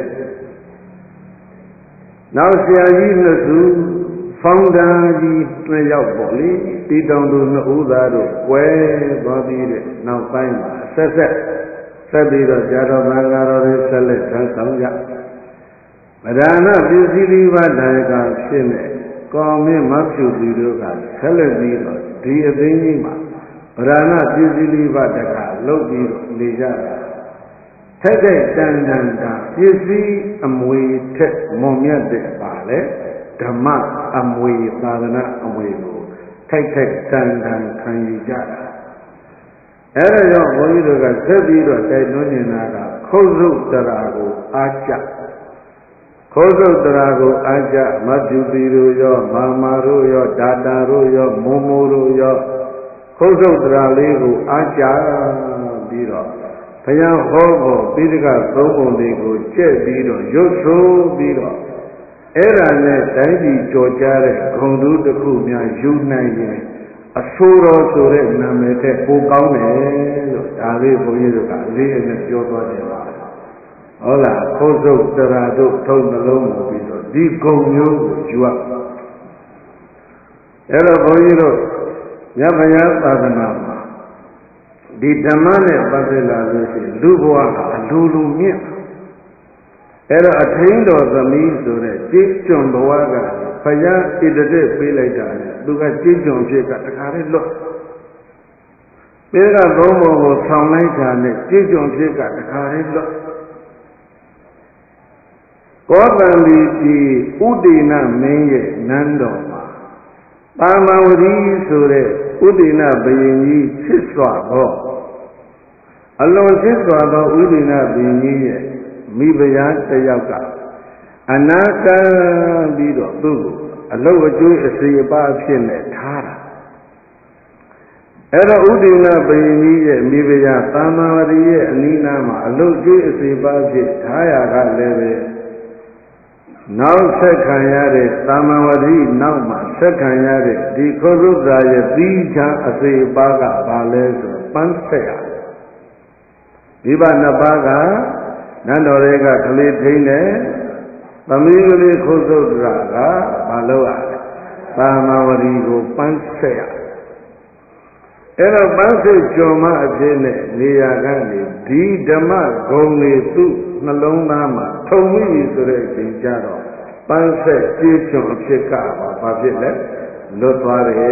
နောက်ဆရာကြီးနှစ်စုဖောင်ဒါကြီးနှစ်ယောက်ပေါ့လေတီတောင်သူနှစ်ဦးသားတို့ကွဲသွားပြီးတဲ့နောက်ပိုင်းမှာဆက်ပြီးတော့ဇာတော်သံဃာတော်တွေဆက်လက်ထမ်းဆောင်ကြဗဒာနပစ္စည်းလေးပါးတိုင်ကဖြစ်နေကောင်းမင်းမဖြူသူတို့ကဆက်လက်ပြီးတော့ဒီအသိကြီးမှာဗဒာနပစ္စည်းလေးပါးတကလုတ်ပြီးတော့နေကြတာထိုက်တန်တာပစ္စည်းအမွေထက်မွန်မြတ်တဲ့ပါလေဓမ္မအမွေသာသနာအမွေကိုထိုက်တန်ခံယူကြတာအဲဒါကြောင့်ဘုန်းကြီးတို့ကဆက်ပြီးတော့တိုက်တွန်းနေတာကခုတ်စုတရာကိုအားကြခုတ်စုတရာကိုအားကြမတ်တူတီတို့ရောမာတို့ရောဒါတာတို့ရောမိုးတို့ရောခုတ်စုတရာလေးကိုအားကြပြီးတော့ဘုရားဟောဖို့ပိဋကသုံးပုံတွေကိုကျက်ပြီးတော့ရွတ်ဆိုပြီးတော့အဲ့ဒါနဲ့တိုင်းပြည်ကြော်ကြားတဲ့ဂုဏ်တူးတစ်ခုများယူနိုင်ရင်အဆိုးတော်ဆိုတဲ့နာမည်တဲ့ပိုကောင်းတယ်လို့ဒါလေးဘုန်းကြီးတို့ကအလေးအနက်ပြောသွားတယ်ပါဟုတ်လားခုတ်စုပ်တရာတို့ထုံနှလုံးမူပြီးတော့ဒီဂုဏ်မျိုးကိုယူရအဲ့တော့ဘုန်းကြီးတို့မြတ်ဗျာသာသနာမှာဒီဓမ္မနဲ့ပတ်သက်လာလို့ရှိရင်လူဘဝဟာအလိုမြင့်အဲ့တော့အထိန်တော်သမီးဆိုတဲ့ကြည်ကျွံဘဝကဘုရားဣတတဲ့ပေးလိုက်တာလေသူကကြည်ကျွံဖြစ်ကတခါလေးလွတ်ပေးကသုံးပုံကိုဆောင်လိုက်တာနဲ့ကြည်ကျွံဖြစ်ကတခါလေးလွတ်ကောသံဒီပြည်ဥဒိဏမင်းရဲ့နန်းတော်မှာပါမဝတိဆိုတဲ့ဥဒိဏဘယင်ကြီးချစ်စွာသောအလွန်ချစ်စွာသောဥဒိဏဘယင်ကြီးရဲ့မိဖုရားတစ်ယောက်ကအနာကံပြီးတော့သူ့ကိုအလုတ်အကျွေးအစီအပါအဖြစ်နဲ့ထားတာအဲ့တော့ဥဒိဏဘယင်ကြီးရဲ့မိဖုရားသာမဝတိရဲ့အနိနာမှာအလုတ်ကျွေးအစီအပါအဖြစ်ထားရကလည်းပဲနောက်ဆက်ခံရတဲ့သာမဝတိနောက်မှာဆက်ခံရတဲ့ဒီခောရုဒ္ဓရာရဲ့သီးခြားအစီအပါကဘာလဲဆိုပန်းဆက်ရဒီပါနှစ်ပါးကနန်းတော်တွေကကလေးထိန်းတယ်သမီးကလေးခုတ်သုတ်တရာကဘာလို့ရလဲသာမဝတိကိုပန်းဆက်ရအဲ့တော့ပန်းဆက်ကျော်မအဖြစ်နဲ့နေရာကနေဒီဓမ္မဂုံတွေသူ့နှလုံးသားမှာထုံမိဆိုတဲ့အချိန်ကျတော့ပန်းဆက်ကြေးချွန်အဖြစ်ကဘာဖြစ်လဲလွတ်သွားတယ်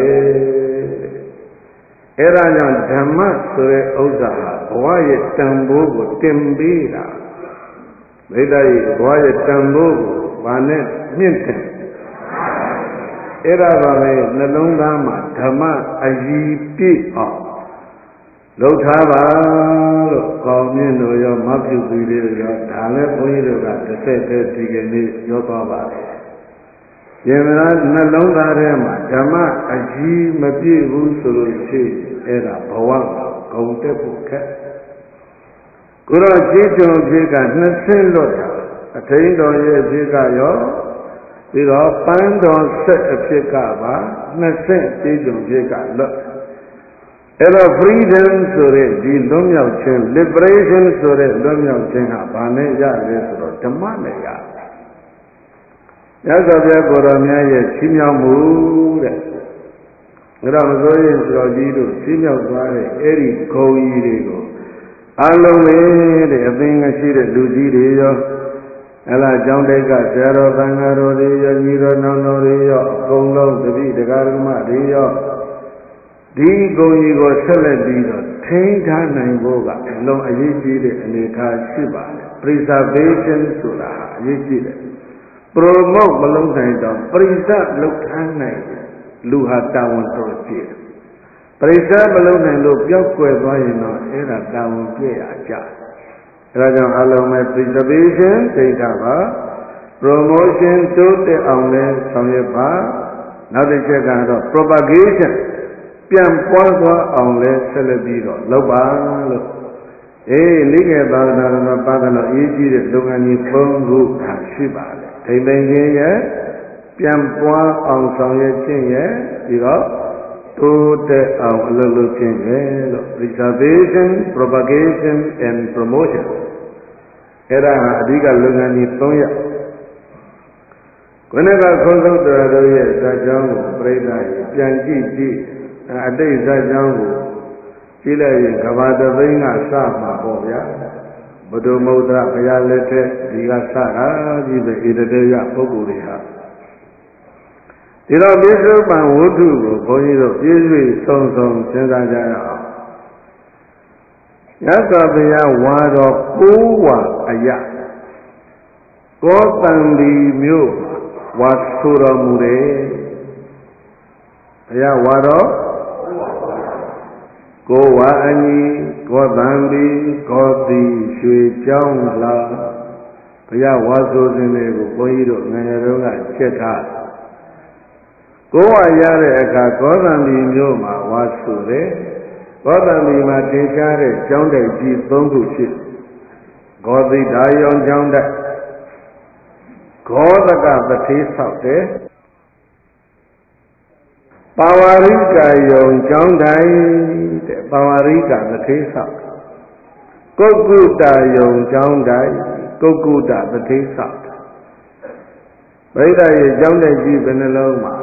အဲ့ဒါကြောင့်ဓမ္မဆိုတဲ့ဥစ္စာဟာဘဝရဲ့တန်ဖိုးကိုတင်ပေးတာဒိဋ္ဌိရဲ့ဘဝရဲ့တန်ဖိုးကိုဘာနဲ့မြင့်တယ်အဲ့ဒါပါပဲနှလုံးသားမှာဓမ္မအည်ပြည့်အောင်လုပ်ထားပါလို့ကောင်းမြင့်တို့ရောမပြုသူတွေရောဒါလည်းဘုန်းကြီးတို့ကတစ်ဆက်တည်းဒီကနေ့ပြောသွားပါတယ်။ယင်မလားနှလုံးသားထဲမှာဓမ္မအည်မပြည့်ဘူးဆိုလို့ရှိအဲ့ဒါဘဝမှာဂုံတက်ဖို့ခက်။ကိုတော့ကျေးဇူးဖြစ်ကနှစ်ဆင့်လွတ်တာအထိန်တော်ရဲ့ဖြစ်ကရောပြီးတော့ပန်းတော်ဆက်အဖြစ်ကပါနှစ်ဆင့်ကျေးဇူးဖြစ်ကလွတ်အဲ့တော့ freedom ဆိုတဲ့ဒီလွတ်မြောက်ခြင်း liberation ဆိုတဲ့လွတ်မြောက်ခြင်းဟာဘာနဲ့ရလဲဆိုတော့ဓမ္မနဲ့ရမြတ်စွာဘုရားကိုယ်တော်များရဲ့ချီးမြှောက်မှုတဲ့အဲ့တော့မစိုးရင်ဆိုတော်ကြီးတို့ချီးမြှောက်သွားတဲ့အဲ့ဒီဂုဏ်ကြီးတွေကိုအလုံးလေးတဲ့အသင်္ကရှိတဲ့လူကြီးတွေရောအဲ့လားကျောင်းတိတ်ကဆရာတော်သံဃာတော်တွေရောညီတော်နောင်တော်တွေရောအကုန်လုံးတပိတရားဓမ္မတွေရောဒီဂုဏ်ကြီးကိုဆက်လက်ပြီးတော့ထိန်းထားနိုင်ဖို့ကအလုံးအရေးကြီးတဲ့အနေအထားရှိပါတယ် preservation ဆိုတာအရေးကြီးတယ် promote မလုပ်နိုင်တော့ preserve လုပ်ထားနိုင်လူဟာတာဝန်တော်ရှိတယ် preserve မလုပ်နိုင်လို့ပျောက်ကွယ်သွားရင်တော့အဲ့ဒါတာဝန်ပြည့်ရကြအဲဒါကြောင့်အလုံးမဲ့ preservation သိထားပါ promotion တိုးတက်အောင်လဲဆောင်ရွက်ပါနောက်တစ်ချက်ကတော့ propagationပြန်ပွားသွားအောင်လဲဆက်လက်ပြီးတော့လုပ်ပါလို့လိကေသာသနာတော်ပါဒနာအရေးကြီးတဲ့လုပ်ငန်းကြီး၃ခုရှိပါတယ်ထိမ့်သိမ့်ခြင်းရဲ့ပပြန်ပွားအောင်ဆောင်ရွက်ခြင်းရဲ့ပြီးတော့တိုးတက်အောင်အလုပ်လုပ်ခြင်းရဲ့လို့ preservation propagation and promotion အဲ့ဒါဟာအဓိကလုပ်ငန်းကြီး၃ရပ်ခုနကခေါင်းစုပ်တော်တို့ရဲ့ဇာတ်ကြောင်းကိုပြိဿာကြီးပြန်ကြည့်အတိတ်ဇာတ်ကြောင်းကိုကြည့်လိုက်ရင်ကဘာတသိန်းကစမှာပေါ့ဗျာဘုဒ္ဓမௌဒ္ဒဘုရားလက်ထက်ဒီကစတာကြီးပဲဣတတေယပုဂ္ဂိုလ်တွေဟာဒီတော့ပြစ္ဆုတ်ပံဝတ္ထုကိုဘုန်းကြီးတို့ပြည့်စုံစုံစဉ်းစားကြရအောင်ရသော်ဘုရားဝါတော်9ဝါအယကောတံဒီမြို့ဝါဆိုတော်မူတယ်ဘုရားဝါတော်ကိုဝါအညီကောတံဒီကောတိရွှေကြောင်းလာဘုရားဝါဆိုစဉ်တွေကိုဘုန်းကြီးတို့ငယ်ငယ်တုန်းကချက်ထားကိုဝါရတဲ့အခါကောသံဒီမြို့မှာဝါဆိုတယ်ကောသံဒီမှာသင်ရှားတဲ့ကျောင်းတိုက်ကြီး၃ခုရှိဂောတိဒါယုံကျောင်းတိုက်ဂောသကပတိဆောက်တယ်ပါဝါရိကယုံကျောင်းတိုက်တဲ့ပါဝါရိကပတိဆောက်ကုက္ကုတယုံကျောင်းတိုက်ကုက္ကုတပတိဆောက်ဗိဓာရဲ့ကျောင်းတိုက်ကြီးဘယ်နှလုံးမှာ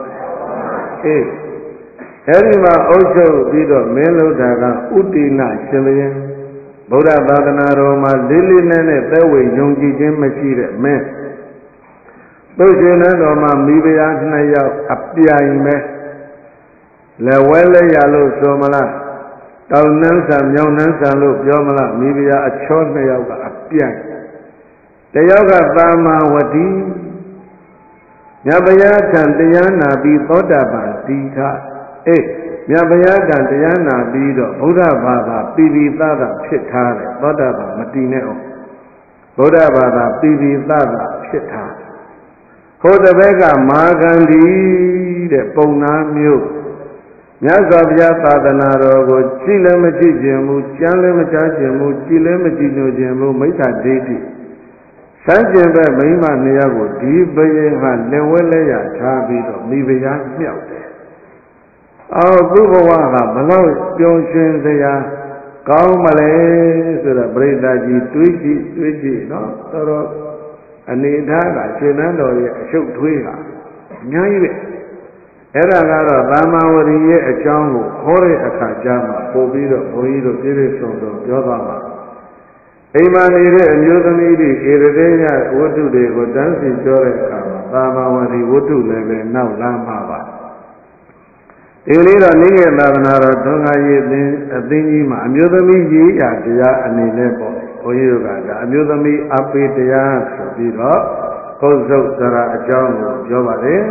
အဲဒီမှာအုပ်ချုပ်ပြီးတော့မင်းလုပ်တာကဥတိနရှင်ဘုရင်ဗုဒ္ဓသာသနာတော်မှာလေးလေးနက်နက်သက်ဝေယုံကြည်ခြင်းမရှိတဲ့မင်းသူရှင်နန်းတော်မှာမိဖုရား2ယောက်အပြိုင်ပဲလက်ဝဲလက်ရလို့ဆိုမလားတောင်နှန်းဆံမြောင်နှန်းဆံလို့ပြောမလားမိဖုရားအချော2ယောက်ကအပြိုင်တယောက်ကသာမဝတိမြတ်ဗျာထံတရားနာပြီးသောတာပန်တည်ထားမြတ်ဗျာထံတရားနာပြီးတော့ဗုဒ္ဓဘာသာပိပိသသဖြစ်ထားတယ်သောတာပန်မတည်နဲ့အောင်ဗုဒ္ဓဘာသာပိပိသသဖြစ်ထားဟိုတစ်ဘက်ကမာဂန္ဒီတဲ့ပုံနာမျိုးမြတ်စွာဘုရားသာသနာတော်ကိုကြည်လည်းမကြည့်ခြင်းဘူးကြမ်းလည်းမကြားခြင်းဘူးကြည်လည်းမကြည်ညိုခြင်းဘူးမိစ္ဆာဒိဋ္ဌိစံကျင်ဘက်မိမ2ယောက်ကိုဒီဘယင်ကလက်ဝဲလက်ရထားပြီးတော့မိဖုရားမြောက်တယ်သူ့ဘဝကဘလောက်ပျော်ရွှင်စရာကောင်းမလဲဆိုတော့ပြိဿကြီးတွေးကြည့်နော်တော်တော်အနေထားကရှင်နန်းတော်ရဲ့အရှုပ်ထွေးကအများကြီးပဲအဲ့ဒါကတော့သာမဝရီရဲ့အကြောင်းကိုခေါ်တဲ့အခါကျမှပို့ပြီးတော့ဘုန်းကြီးတို့ပြည့်ပြည့်စုံစုံပြောသွားပါအိမ်မှာနေတဲ့အမျိုးသမီးတွေဧရဒေယဝတ္ထုတွေကိုတန်းစီပြောတဲ့အခါမှာသာမဝရီဝတ္ထုလည်းပဲနောက်လမ်းမှာပါဒီလေးတော့နိကေသာသနာတော်ဒုက္ခရေးအသင်းကြီးမှာအမျိုးသမီးရေးရာတရားအနေနဲ့ပေါ့ဘုန်းကြီးတို့ကဒါအမျိုးသမီးအပိတရားဆိုပြီးတော့ပုဇုတ်စရာအကြောင်းကိုပြောပါတယ်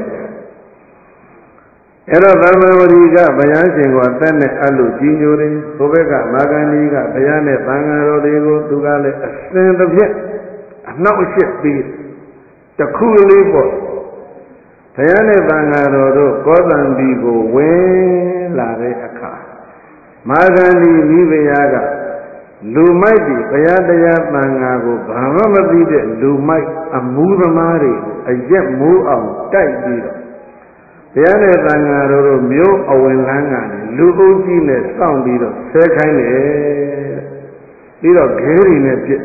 အဲ့တော့သာမဝရီကဘုရားရှင်ကိုအသက်နဲ့အလို့ကြီးညိုတယ်ဘုဘက်ကမာဂန္ဒီကဘုရားနဲ့သံဃာတော်တွေကိုသူကလည်းအစဉ်တစ်ပြက်အနှောက်အယှက်ပြီးတခုလေးပေါ့ဘုရားနဲ့သံဃာတော်တို့ကောသံဒီကိုဝင်လာတဲ့အခါမာဂန္ဒီမိဖုရားကလူမိုက်ပြီးဘုရားတရားသံဃာကိုဘာမှမသိတဲ့လူမိုက်အမူးသမားတွေအရက်မိုးအောင်တိုက်ပြီးတော့ဘုရားနဲ့သံဃာတော်တို့မျိုးအဝင်လန်းကနေလူအုပ်ကြီးနဲ့စောင့်ပြီးတော့ဆဲခိုင်းတယ်ပြီးတော့ခဲရီနဲ့ပြစ်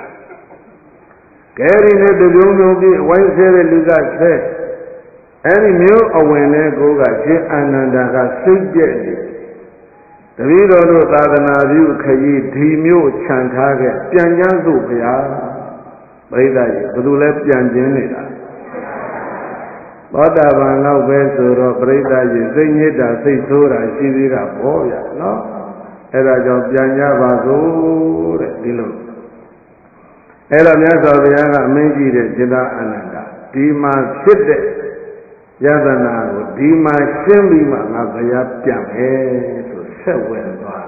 ခဲရီနဲ့တပြုံပြုံပြစ်ဝိုင်းဆဲတဲ့လူကဆဲအဲဒီမျိုးအဝင်နဲ့ကိုကရှင်အာနန္ဒာကစိတ်ကြက်တယ်တပည့်တော်တို့သာသနာပြုခရီးဒီမျိုးခြံထားခဲ့ပြန်ကျမ်းသို့ဘုရားပရိသတ်ကြီးဘယ်သူလဲပြန်ကျင်းနေတာသောတာပန်လောက်ပဲဆိုတော့ပြိဿကြီးစိတ်ညစ်တာစိတ်ဆိုးတာရှိသေးတာပေါ့ဗျာနော်အဲ့ဒါကြောင့်ပြန်ကြပါစို့တဲ့ဒီလိုအဲ့တော့မြတ်စွာဘုရားကအမင်းကြီးတဲ့จิตအာနန္ဒာဒီမှာဖြစ်တဲ့ယတနာကိုဒီမှာရှင်းပြီးမှငါဘုရားပြန်မယ်ဆိုဆက်ဝင်သွား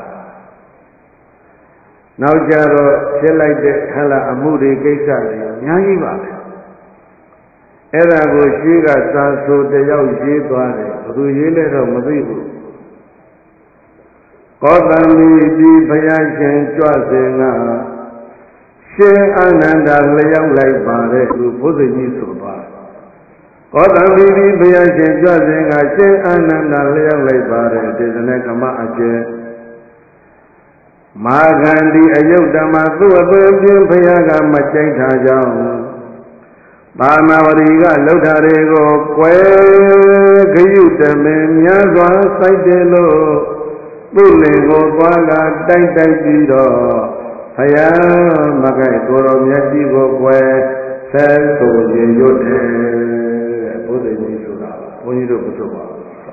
နောက်ကြတော့ဖြစ်လိုက်တဲ့ဟလာအမှုတွေကိစ္စတွေအများကြီးပါပဲအဲ့ဒါကိုရှိကစာဆိုတယောက်ရေးသွားတယ်ဘယ်သူရေးလဲတော့မသိဘူးကောသံမီဒီဘုရားရှင်ကြွစဉ်ကရှင်အာနန္ဒာလျောက်လိုက်ပါတဲ့သူဘုဇင်ကြီးဆိုသွား Có tầm vì đi bây giờရှင်cho sinh ngài sinh an năn đà liêu lấy bà rệ Thế dân này cầm ạ chế Mà gàn đi ở dốc đà mà tu ở bơ chuyên bây giờ gà mà chạy thả dòng Bà mà bà đi gà lâu thả rê gồ quê Khi dụ tà mê nhá doa say đê lô Bù lê gồ qua gà tay tay đi đỏ Thầy á mà gài tổ rò nhá chi gồ quê Sẽ tổ dê dô đê Bố thầy nhi sổ đảo Bố nhi đồ bố sổ bảo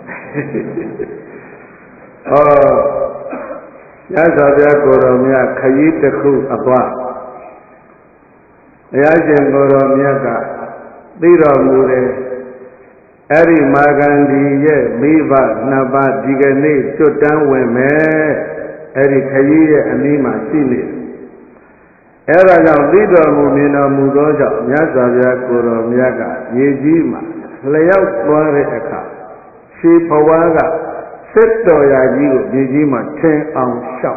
Nhá sọ bia cổ rò mía khayí tê khu áp bá Nháရှင်cổ rò mía cả Tí rò mù rê Eri mà gàn đi yé Mí bá nà bá dì gà nê Chốt tán wèn mẹ Eri khayí yé anh mà xí nê Eri dòng tí rò mù mì nà mù rò chọc Nhá sọ bia cổ rò mía cả Yé chí mà Lê yóc bó rê eka Xí phá wá cả Sết đỏ yá chí của yé chí mà Chên ông shọc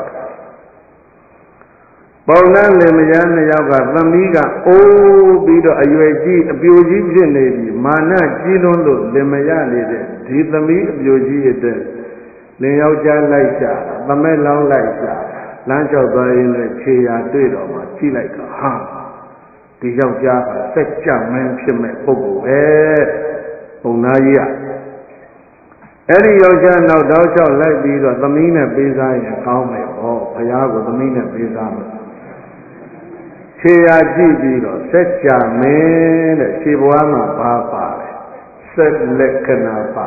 Bảo nán lê mẹ yá nè yóc cả Tâm ý cả Ô bí đỏ ở yuệ chí Ở biểu chíဖြစ်nê đi Mà nà chí luôn lô lê mẹ yá nê đê Thì tâm ý ở biểu chí yé đê Lê yóc chá lại chá Tâm mẹ lòng lại chá Lán chọc tòa yé nè Chê yá tuyết đỏ mà chí lại cả Hàm Tí yóc chá Sết chá mẹnဖြစ်mẹ bốc bố bê Bông ná yí ạ Eri yóc chá nào đáo chọc lại bí đỏ Tâm ý nè bê giá yé Cao mẹ bó Phá yá của tâm ý nè bê giá mẹ Chê yá chí bí đỏ Sết chá mẹn Đẹ chê bó mà bá bá Sết lệ khả nà bá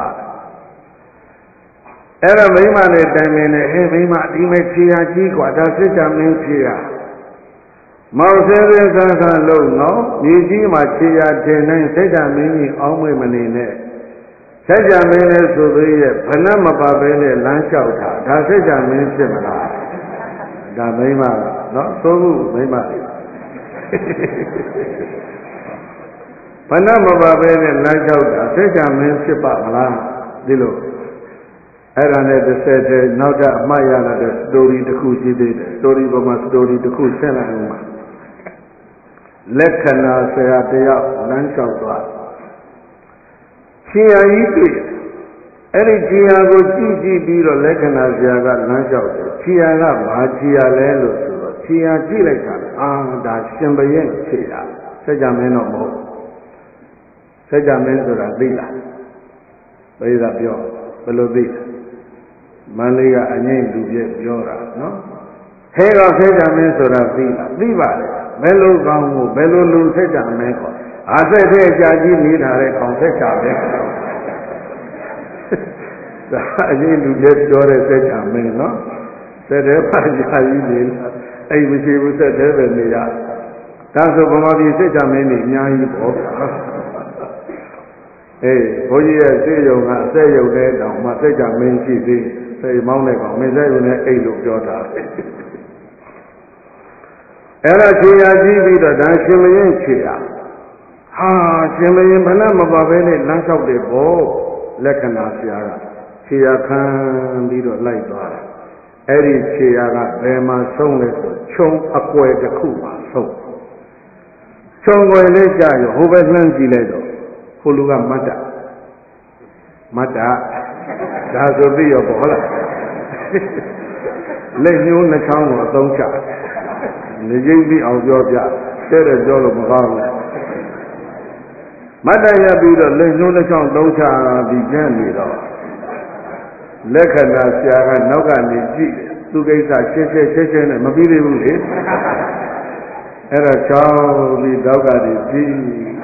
Eri mấy mà nè Tài mẹ nè Ê mấy mà đi mẹ chê yá chí quả Đá sết chá mẹn chê yá Màu xế rê xa xa lâu ngó Nhị chí mà chê yá chê nâng Sết chá mẹn nhị óng mê mà nè nè Sết chá mẹn nè sù bê yé Phá nà mà bá bê nè Lán chọc thả Đá sết chá mẹnဖြစ်mà lá Đá mấy mà Nó số vụ mấy mà Phá nà mà bá bê nè Lán chọc thả Sết chá mẹnဖြစ်bạ mà lá Đi lộ Ê ra nè Tê sê thê Nào chá mà yá là Tê story tê khu chí tê Story bố mà story tê khu xên lại hông mà Lek khả nà xê yá tê yá Lán chọc tòa Chê yá yí tê Eri chê yáကိုကြည့်ကြည့်ပြီးတော့လက္ခဏာဆရာကလမ်းလျှောက်တယ်ချီယာကဘာချီယာလဲလို့ဆိုတော့ချီယာကြည့်လိုက်တာအာဒါရှင်ဘရဲ့ချီယာစัจ जा မင်းတော့မဟုတ်စัจ जा မင်းဆိုတာသိလားဘယ်သာပြောဘယ်လိုသိမန္လေးကအငိမ့်လူပြည့်ပြောတာနော်ဟဲတော့စัจ जा မင်းဆိုတာသိလားသိပါလေဘယ်လိုကောင်းဖို့ဘယ်လိုလူစัจ जा မင်းခေါ်အာဆက်တဲ့ကြာကြီးနေထားတဲ့ကောင်စัจ जा မင်းဒါအရင်လူတွေပြောတဲ့စัจ जा မင်းနော်စက်တဲ့ပါကြာကြီးနေအဲ့မရှိဘူးစက်တဲ့ပဲနေရဒါဆိုဗမာပြည်စัจ जा မင်းနေအများကြီးပေါ့အေးဘုန်းကြီးရဲ့စေယုံကအစက်ယုံတဲ့တောင်မှစัจ जा မင်းရှိသေးစိတ်မောင်းတဲ့ကောင်မင်းစက်ယုံနဲ့အိတ်လို့ပြောတာအဲ့ဒါခြေရာကြီးပြီးတော့ဒါရှင်မင်းခြေရာဟာရှင်မင်းဘဏ္ဍမပါဘဲနဲ့လမ်းလျှောက်တယ်ပေါ့လက္ခဏာဆရာကခြေရာခံပြီးတော့လိုက်သွားတယ်အဲ့ဒီခြေရာကဘယ်မှာဆုံးလဲဆိုခြုံအကွယ်တစ်ခုမှာဆုံးခြုံကွယ်လေးကြာရောဟိုဘက်လှမ်းကြည့်လိုက်တော့ဟိုလူကမတ်တာဒါဆိုပြီးရောပေါ့ဟုတ်လားလက်ညှိုးနှချောင်းကိုအသုံးချနေရင်းပြီးအောင်ပြောပြတဲ့ပြောလို့မကောင်းဘူးမတ်တရပြီးတော့လက်ညှိုးနှချောင်းသုံးချပြီးကျန်နေတော့လက္ခဏာဆရာကနောက်ကနေကြည့်တယ်သူကိစ္စရှင်းနဲ့မပြီးသေးဘူးလေအဲ့တော့ချောင်းပြီးတော့ကနေကြည့်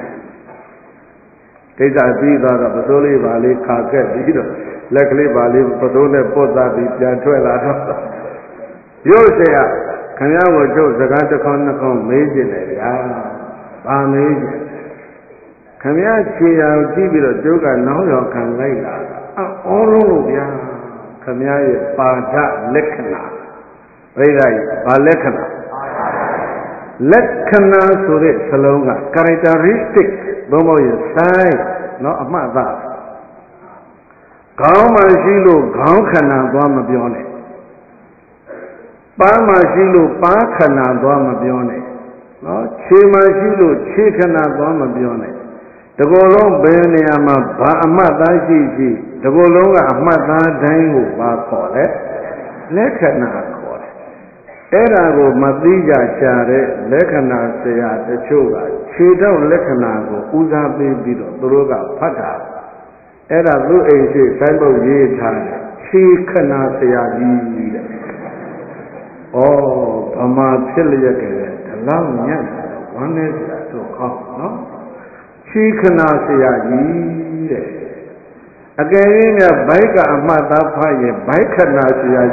ကိစ္စပြီးသွားတော့ပစိုးလေးပါလေးခါခဲ့ပြီးတော့လက်ကလေးပါလေးပစိုးနဲ့ပုတ်သားပြီးပြန်ထွက်လာတော့ရုပ်เสียခင်ဗျားကိုကျုပ်စကားတစ်ခေါက်နှစ်ခေါက်မေးကြည့်တယ်ဗျာ။ဘာမေးကြည့်ခင်ဗျားခြေရာကိုကြည့်ပြီးတော့ကျုပ်ကနောင်းရောခံလိုက်လာအော်လုံးလို့ဗျာခင်ဗျားရဲ့ပါဒလက္ခဏာဘိဓာကြီးဘာလက္ခဏာလက္ခဏာဆိုတဲ့စလုံးက characteristic ဘုံဘရဲ့ sign နော်အမှတ်သားခေါင်းမှရှိလို့ခေါင်းခန္ဓာသွားမပြောနဲ့ပန်းမှရှိလို့ပန်းခန္ဓာသွားမပြောနဲ့နော်ခြေမှရှိလို့ခြေခန္ဓာသွားမပြောနဲ့ The Golong Benayama, Bamatashi, the Golonga Amata Dango, Bakole, Lekana Kole. Erago Madija Share, Lekana Sea, the Choga, Chida Lekanago, Uza Bibido, Droga, Pata. Era Lu Asia, Sabo Yeta, Chikana Sea. Oh, Pama Pilia, the long yan, one is so hot, no? Chikana Sea. Again, a biker Amata Paye, biker Nasia,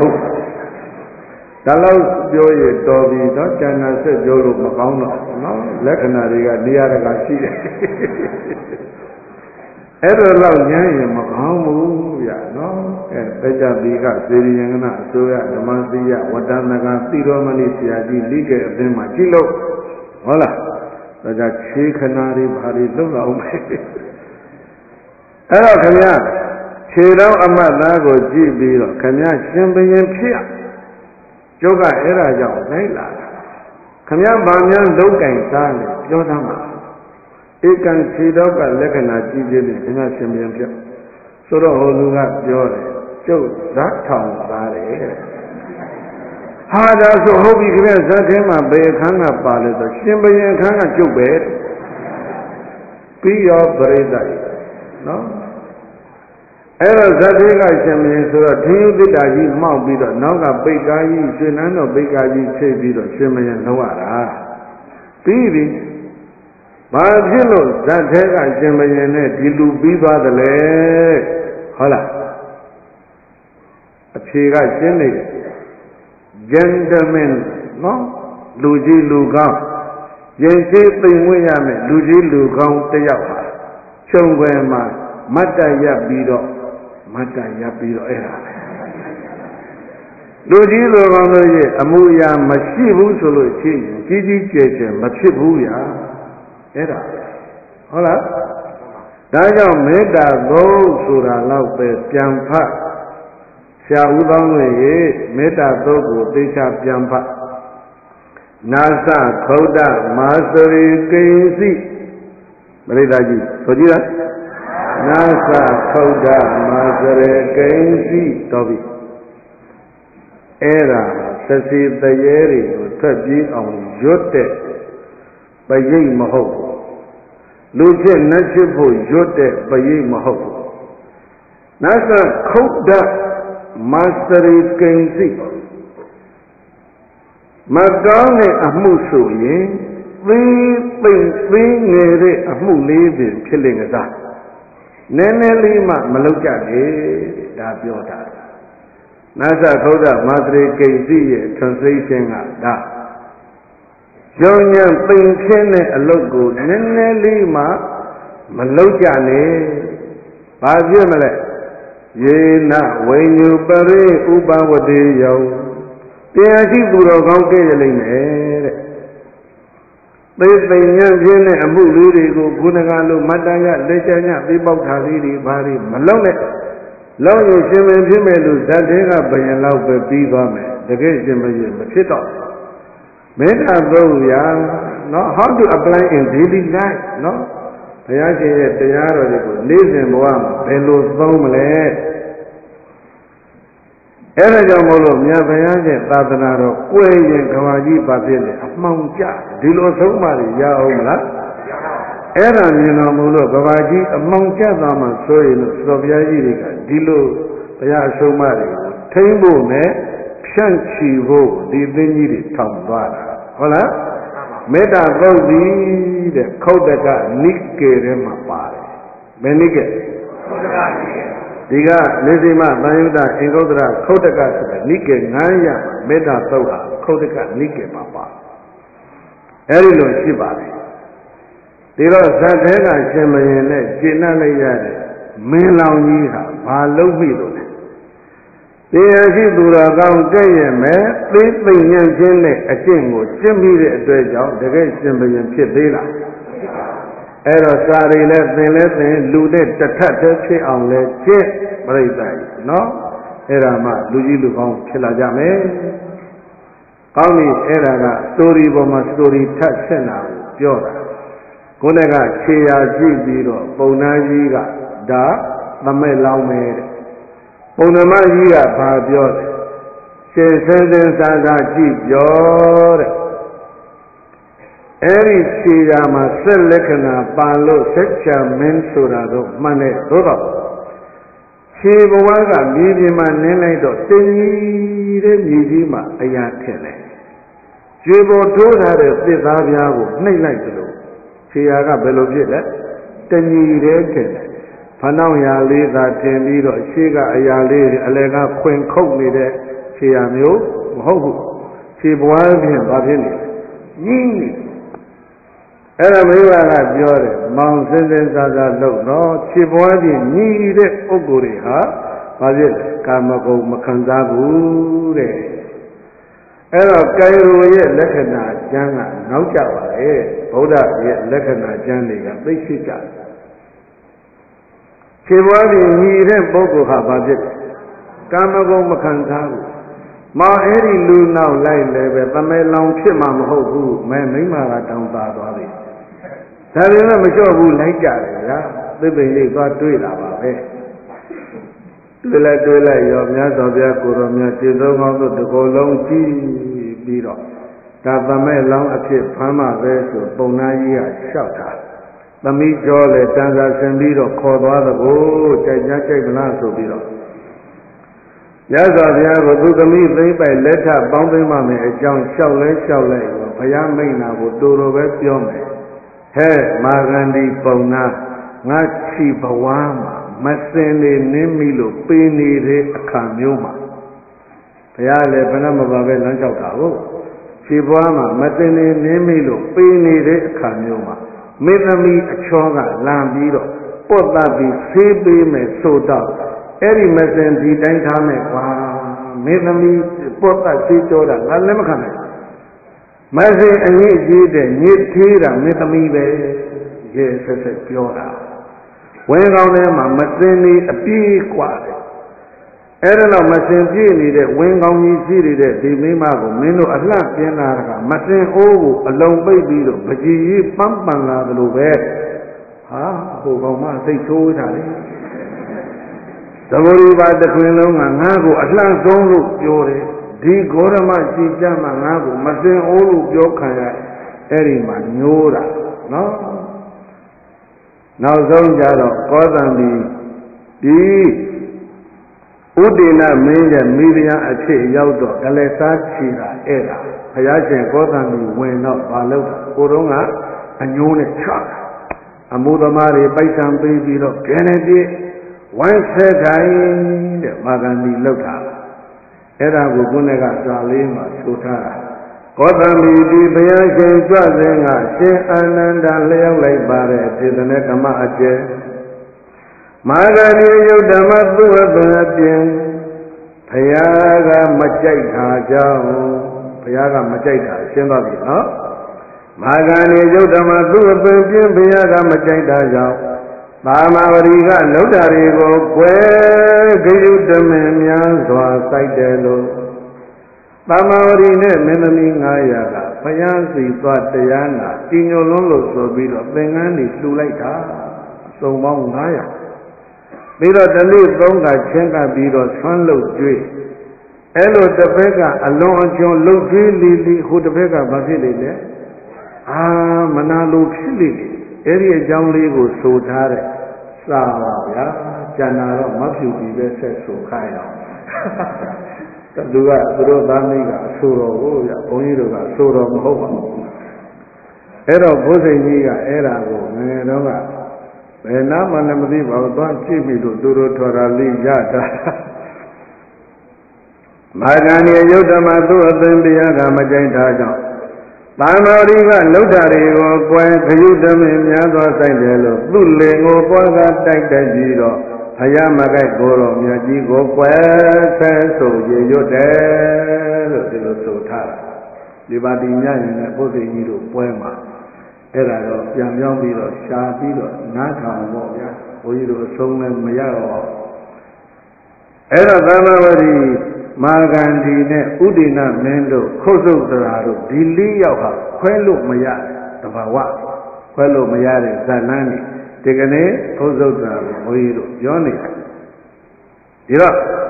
the Laos Joy, Dobby, not China said Jolo Macauno, no, Lecanariga, Niaraga. Ever love Yan Macaumu, no, and Peja Biga, Syriana, Soya, Damasia, Wadanaga, Tiromania, Liga, then Machilo. Hola, that's a Chicanari Bari Lola. Hello, Kanya. Chiro Amadago GB, Kanya, Champion Pia. Joga era Yao, Naila. Kanya Banyan, Logan, Sani, Jodama. It can see Doga Legana GB, Kanya Champion Pia. So the Holuga, Jore, Joe, that town, Sari. Hada so hope you can set him a bay Kanga Palace, Champion Kanga Jubed. Be your brother. No? Era Zadega Champion, so a team did I eat Mount Beater, Naga Bekayi, Shinano Bekayi, Chabido, Champion Noara. Baby, Bajilo, Zadega Champion, Dilu Biba the leg. Hola. A Chiga Jenny, gentlemen, no? Luigi Lugam. Yensi Pingwayame, Luigi Lugam, the Yapa. Chongwema, Mata Yabido. Mata Yabido era. Luigi Lugam, Amuya, Mashibu Solo, Gigi Jeje, Machibuya era. Hola. Daja Meda Go Sura Laupe, Piampa. Sia Udangwe, Meda Dogo, Desha Piampa. Nasa, Koda, Masari, Kaisi. Maridaji, Sojira Nasa, Koda, Masari, Kaisi, Tobi. Era, Sasi, the Yeri, Taji on Jote, Bayi Maho. Luce Nashibu, Jote, Bayi Maho. Nasa, Koda, Masari, Kaisi. Madame Amusu, we near a moving killing a dog. Neneli Maluka, Dabiota. Nasa Koda, Madre Kaisi, translation of that. Jonian Pinkin, a logo, Neneli Maluka, Bazimale. Ye na, when you bury Uba Wadi. Tiaji Guru Gauke Lane. They young a movie go Gunagalu, Madaya, Lechana, Bibok Halidi, Bari, Malone. Long you Jimmy Jimelu, Zadega by a love of Bibame, the great Jimmy, Machito. Made a go, no, how to apply in daily life, no? Tiaji, the Yaro, lives in one, Bello Zomale. Era Jamolo, Miavayane, Tadanaro, Quay and Kawaji Patele, Mount Ja, Dilo Somari, Yaomla. Era Minamulo, Kawaji, Mount Jadama, Soy, Soviaji, Dilo, Paya Somari, Tambo, Shanchivo, the Vinidi, Tambara. Hola? Meta Gozi, the Kodaka, Nikke Remapare. Benike. Diga, Nizima, Mayuda, Ingodra, Kodaka, Nike, Naya, Meta Soha, Kodaka, Nike, Papa. Erilo Shibari. Dilo Zadega, Shemayene, Jina Layade, Milan Yiha, Malumido. They are Hibura Gam Gayame, 3 young Jene, a Jingo, Jimmy, a Dredge, the great Shimbayan Chibila. Erosari left Ludet, the Tatachi on the Chip, Brayday, no? Erama, Lujilu Hong, Kilajame. Kami Eraga, story Boma story, Tatsena, Jora. ကိုယ်ကခြေရာကြည့်ပြီးတော့ပုံနာကြီးကဒါသမက်လောင်းမယ်တဲ့ပုံနာမကြီးကဘာပြောလဲရှင်းစင်းစင်းစားစားကြည့်ပြောတဲ့အဲ့ဒီခြေရာမှာဆက်လက္ခဏာပါလို့ဆက်ချမင်းဆိုတာတော့မှန်တယ်သို့တော့ခြေဘဝကမြေပြင်မှာနင်းလိုက်တော့တင်းကြီးတဲ့မြေကြီးမှာအရာထင်တယ်ခြေပေါ်ထိုးထားတဲ့သစ်သားပြားကိုနှိပ်လိုက်သလိုခြေရာကဘယ်လိုဖြစ်လဲတင်းကြီးတဲ့ထင်တယ်ဖနှောင်းရာလေးသာထင်ပြီးတော့ရှေ့ကအရာလေးတွေအလယ်ကခွင်ခုတ်နေတဲ့ခြေရာမျိုးမဟုတ်ဘူးခြေဘဝဖြင့်ဘာဖြစ်နေကြီးနေအဲ့ဒါမိဘကပြောတယ်မောင်စင်းစင်းစားစားလုပ်တော့ခြေဘဝဖြင့်ညီတဲ့ပုဂ္ဂိုလ်တွေဟာဘာဖြစ်လဲကာမဂုဏ်မခံစားဘူးတဲ့အဲ့တော့ကာယရရဲ့လက္ခဏာကျမ်းကနောက်ကျပါလေဗုဒ္ဓရဲ့လက္ခဏာကျမ်းတွေကသိရှိကြတယ်ခြေဘဝဖြင့်ညီတဲ့ပုဂ္ဂိုလ်ဟာဘာဖြစ်လဲကာမဂုဏ်မခံစားဘူးမောင်အဲ့ဒီလူနောက်လိုက်လည်းပဲသမယ်လောင်ဖြစ်မှာမဟုတ်ဘူးမိမကတောင်းပါသွားပြီဒါပေမဲ့မလျှော့ဘူးလိုက်ကြတယ်ဗျာသစ်ပင်လေးသွားတွေးလာပါပဲတွေးလိုက်ရောမြတ်စွာဘုရားကိုတော်မြတ်ခြေသုံးကောင်းတို့တစ်ကိုယ်လုံးကြည့်ပြီးတော့ဒါသမယ်လောင်အဖြစ်ဖမ်းမှာပဲဆိုပုံနာကြီးကလျှောက်တာသမီးကျော်လေတန်စာဆင်ပြီးတော့ခေါ်သွားတဲ့ကိုကြိုက်ကြိုက်မလားဆိုပြီးတော့ရသော်ဘုရားကိုသူသမီးသိမ့်ပိုက်လက်ထပေါင်းသိမ့်မှမယ်အကြောင်းလျှောက်လိုက်ဘုရားမိန့်တာကိုတူတော်ပဲပြောမယ်ဟဲ့မာဂန္ဒီပုံနာငါခြိဘဝမှာမစင်နေနင်းမိလို့ပေးနေတဲ့အခါမျိုးမှာဘုရားလည်းဘယ်နှမပါပဲလမ်းလျှောက်တာဟုတ်ခြိဘဝမှာမစင်နေနင်းမိလို့ပေးနေတဲ့အခါမျိုးမှာမင်းသမီးအချောကလမ်းပြီးတော့ပုတ်တပ်ပြီးဆေးပေးမယ်ဆိုတော့အဲ့ဒီမစင်ဒီတိုင်းထားမယ်ကွာမင်းသမီးပုတ်တပ်ဆေးကြောတာငါလည်းမခံနိုင်မစင်အငိကြီးတဲ့ညစ်သေးတာမင်းသမီးပဲရဲဆက်ပြောတာဝင်းကောင်းထဲမှာမစင်နေအပြေးกว่าတယ်အဲ့ဒါတော့မစင်ပြည့်နေတဲ့ဝင်းကောင်းကြီးရှိနေတဲ့ဒီမိမကိုမင်းတို့အလှပြင်းလာတာကမစင်အိုးကိုအလုံးပိတ်ပြီးတော့ပကြီးကြီးပန်းပန်လာသလိုပဲဟာဟိုကောင်မစိတ်ဆိုးတာလေသဘောရီပါတစ်ခွင်လုံးကငါ့ကိုအလှဆုံးလို့ပြောတယ်ဒီဂေါရမရှိကြမှာငါ့ကိုမစင်အိုးလို့ပြောခံရအဲ့ဒီမှာညိုးတာနော်နောက်ဆုံးကြတော့ကောသံဒီဥဒိဏမင်းရဲ့မိဖုရားအဖြစ်ရောက်တော့ကလေးစားချီတာအဲ့ဒါဘုရားရှင်ကောသံဝင်တော့ဘာလုပ်တာကိုတော့ကအညိုးနဲ့ချတာအမှုသမားတွေပိုက်ဆံပေးပြီးတော့ကျန်တဲ့ဝိုင်းဆက်တိုင်းတဲ့မာဂန္ဒီလောက်တာအဲ့ဒါကိုခုနကစာလေးမှာဆိုထားတာကောသမိဒီဘုရားရှင်ကြွစဉ်ကရှင်အာနန္ဒလျောက်လိုက်ပါတဲ့သေတနေကမအကျယ်မာဂန္ဒီယုတ်ဓမ္မသူဝတ္တအပြင်ဘုရားကမကြိုက်တာကြောင့်ဘုရားကမကြိုက်တာရှင်းသွားပြီနော်မာဂန္ဒီယုတ်ဓမ္မသူဝတ္တအပြင်ဘုရားကမကြိုက်တာကြောင့်သာမဝရီကလုဒ္ဓတွေကိုကွယ်ဂယုတမင်များစွာစိုက်တယ်လို့သာမဝရီနဲ့မင်းသမီး900ကဘုရားစီသွားတရားနာကြည်ညိုလွန်းလို့ဆိုပြီးတော့သင်္ကန်းတွေလှူလိုက်တာစုံပေါင်း900ပြီးတော့တနေ့3ကချင်းကပ်ပြီးတော့ဆွမ်းလို့ကျွေးအဲ့လိုတစ်ဖက်ကအလွန်အကျွံလှုပ်ကျွေးလီဟိုတစ်ဖက်ကဘာဖြစ်လေလဲမနာလိုဖြစ်လေအဲ့ဒီအကြောင်းလေးကိုဆိုထားတဲ့စာပါဗျာကျန်တာတော့မဖြူပြီးပဲဆက်ဆိုခိုင်းအောင်သူကသူတို့သားမိကအဆိုတော်ကိုဗျဘုန်းကြီးတို့ကအဆိုတော်မဟုတ်ပါဘူးအဲ့တော့ဘုဇိန်ကြီးကအဲ့ဒါကိုငယ်တော့ကဘယ်နာမှလည်းမသိပါဘူးသွားကြည့်ပြီလို့သူတို့ထော်တာလေးရတာမာဂန္ဒီယုတ်ဓမ္မသူအသင်တရားကမကြိုက်တာကြောင့်သာမောရိကလုဒ္ဓတွေကိုကွယ်ခရုတမင်များသောဆိုင်တယ်လို့သူ့လင်ကိုပွားကတိုက်ပြီးတော့ဘုရားမကိုက်ကိုတော်မြတ်ကြီးကိုကွယ်ဆဲဆိုရေရွတ်တယ်လို့ဒီလိုဆိုထားတာဒီပါတိညရင်နဲ့ဘုရားကြီးတို့ပွဲမှာအဲ့ဒါတော့ပြန်ပြောင်းပြီးတော့ရှားပြီးတော့နားထောင်ပေါ့ဗျာဘုန်းကြီးတို့အဆုံးလည်းမရတော့အဲ့တော့သာမဝတိမာဂန္ဒီနဲ့ဥဒိဏမင်းတို့ခုတ်ဆုပ်သရာတို့ဒီ၄ယောက်ဟာခွဲလို့မရတဘာဝ quello maiare zanani tegane Khosudra Moiro Yoni Dira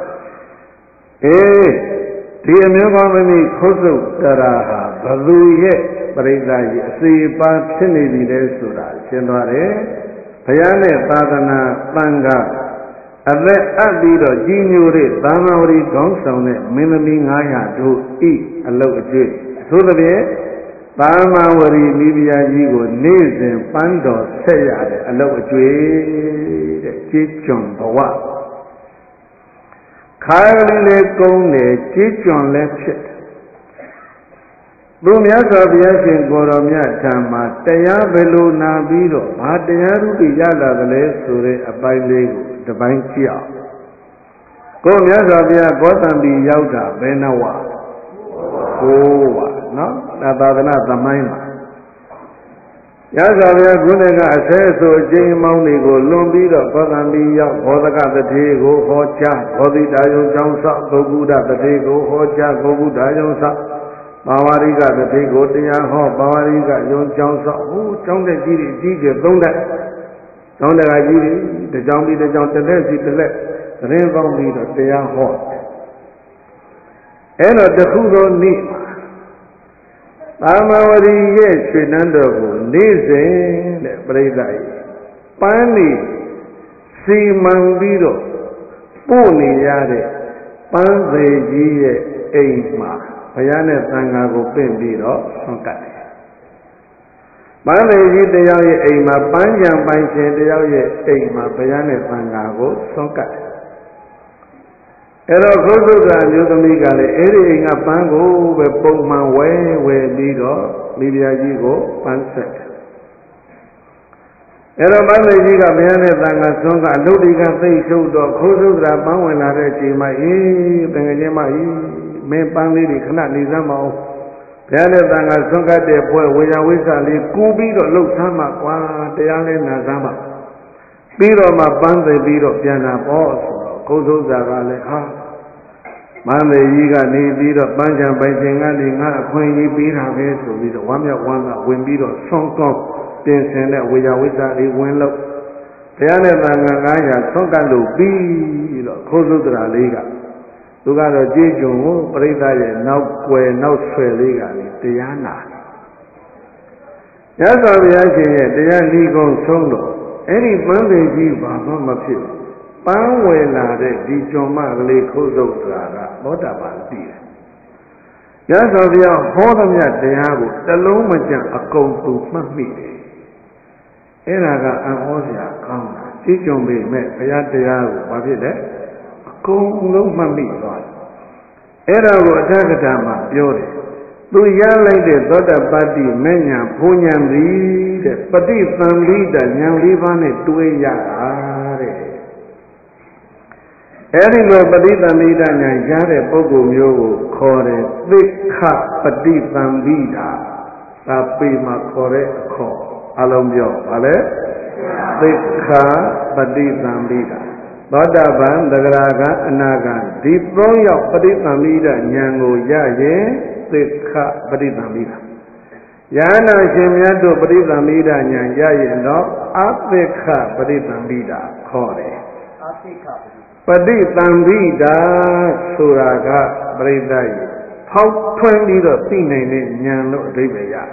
di amyogami Khosudra Baduye Paritayi Sipa Chinidi Sura Chendare Payane Tadana Tanga Ade Abiro Jinure Damari Gongsone Minami Ngaya do E Aloe Sudave Damawari Libya Yigo Nizim Pando Sayade Aloe Chichon Bawa Kyle Gone Chichon Lepchit Lumyasa Biasin Goromia Tama Taya Velo Nabiro Matayaru Yala the Sure Abailego Divine Chia. Go Myasavia Gotambi Yauta Benawa. Oh, no? Natadana Tamaima. Yasavia Gunega says so Jay Mounigo, Lumbido, Gotambi Yau, Hodaka the Tego, Hocha, Hodi Dayo Jonsa, Goguda the Tego, Hocha, Goguda Jonsa, Bavariga the Tego, Tia Ho, Bavariga, Yon Jonsa, who Jonda Gigi, don't that. Don't let I eat the zombie, the John, the rainbow meat of the hot. And of the Hugo Nima. Amawari, yes, Fernando, Nize, Bredai, Pani, Simambiro, Pony Yade, Panze Ye, Eima, Payane Sangago Pembiro, Sonkati. Mane the Yaye Ema, Banyan Banche, the Yaye Ema, Bayane Sangago, Sonka. Ero Gosuga, Yugamigale, Eri a Pango, where Pogman way, where Lido, Libya Yigo, Pansek. Ero Mane Yiga, Bayane Sanga, Songa, Ludiga, Face, Gosuga, Bawena, Rechima, Bengajema, Men Panli, Kana Nizamo. Yalanga Songa de Boy, we are with Ali, Kubi, look Sama, Tayale Nazama. Biro ma Bande Biro, Piana Boss, Kozo Zavale, Mande Yiga, Biro, Banjan, Bajanga, when you beat her head to be the one when Biro, Sonko, Pinsenda, we are with Ali, when look. Tayale Nanga, Songa Lubi, Kozo Liga. Lugado Jijo, Brida, now where no Swelliga, Diana. Yasa Viaji, Diana Nigon Sono, any Monday give Mama Phil. Panwella, Dijo Magli Kozo Draga, Motabanti. Yasa Via Hodamia Diago, the Lomajan, a cold to Mammy. Eraga and Osia, come, Dijo me, Payatiago, what is that? No mammy God. Era Rodatama, Beauty. Do young lady, daughter body, Menya, Punyan read, Pati family, the young Livane, to a yare. Eri no Padita Mida, Yare, Pogo Myogo, Kore, Vika, Pati Bambida, Tapima Kore, Ko, Alomio, Ale, Vika, Pati Bambida. Badaban, the Graga, Anaga, deep royal Padita Nyango Yaye, Tika Padita. Yana Shemiado Padita Nyan Yaye, no, Africa Padita Kore. Padita Suraga Bredai. How 20 the thing Nyano Ribeya.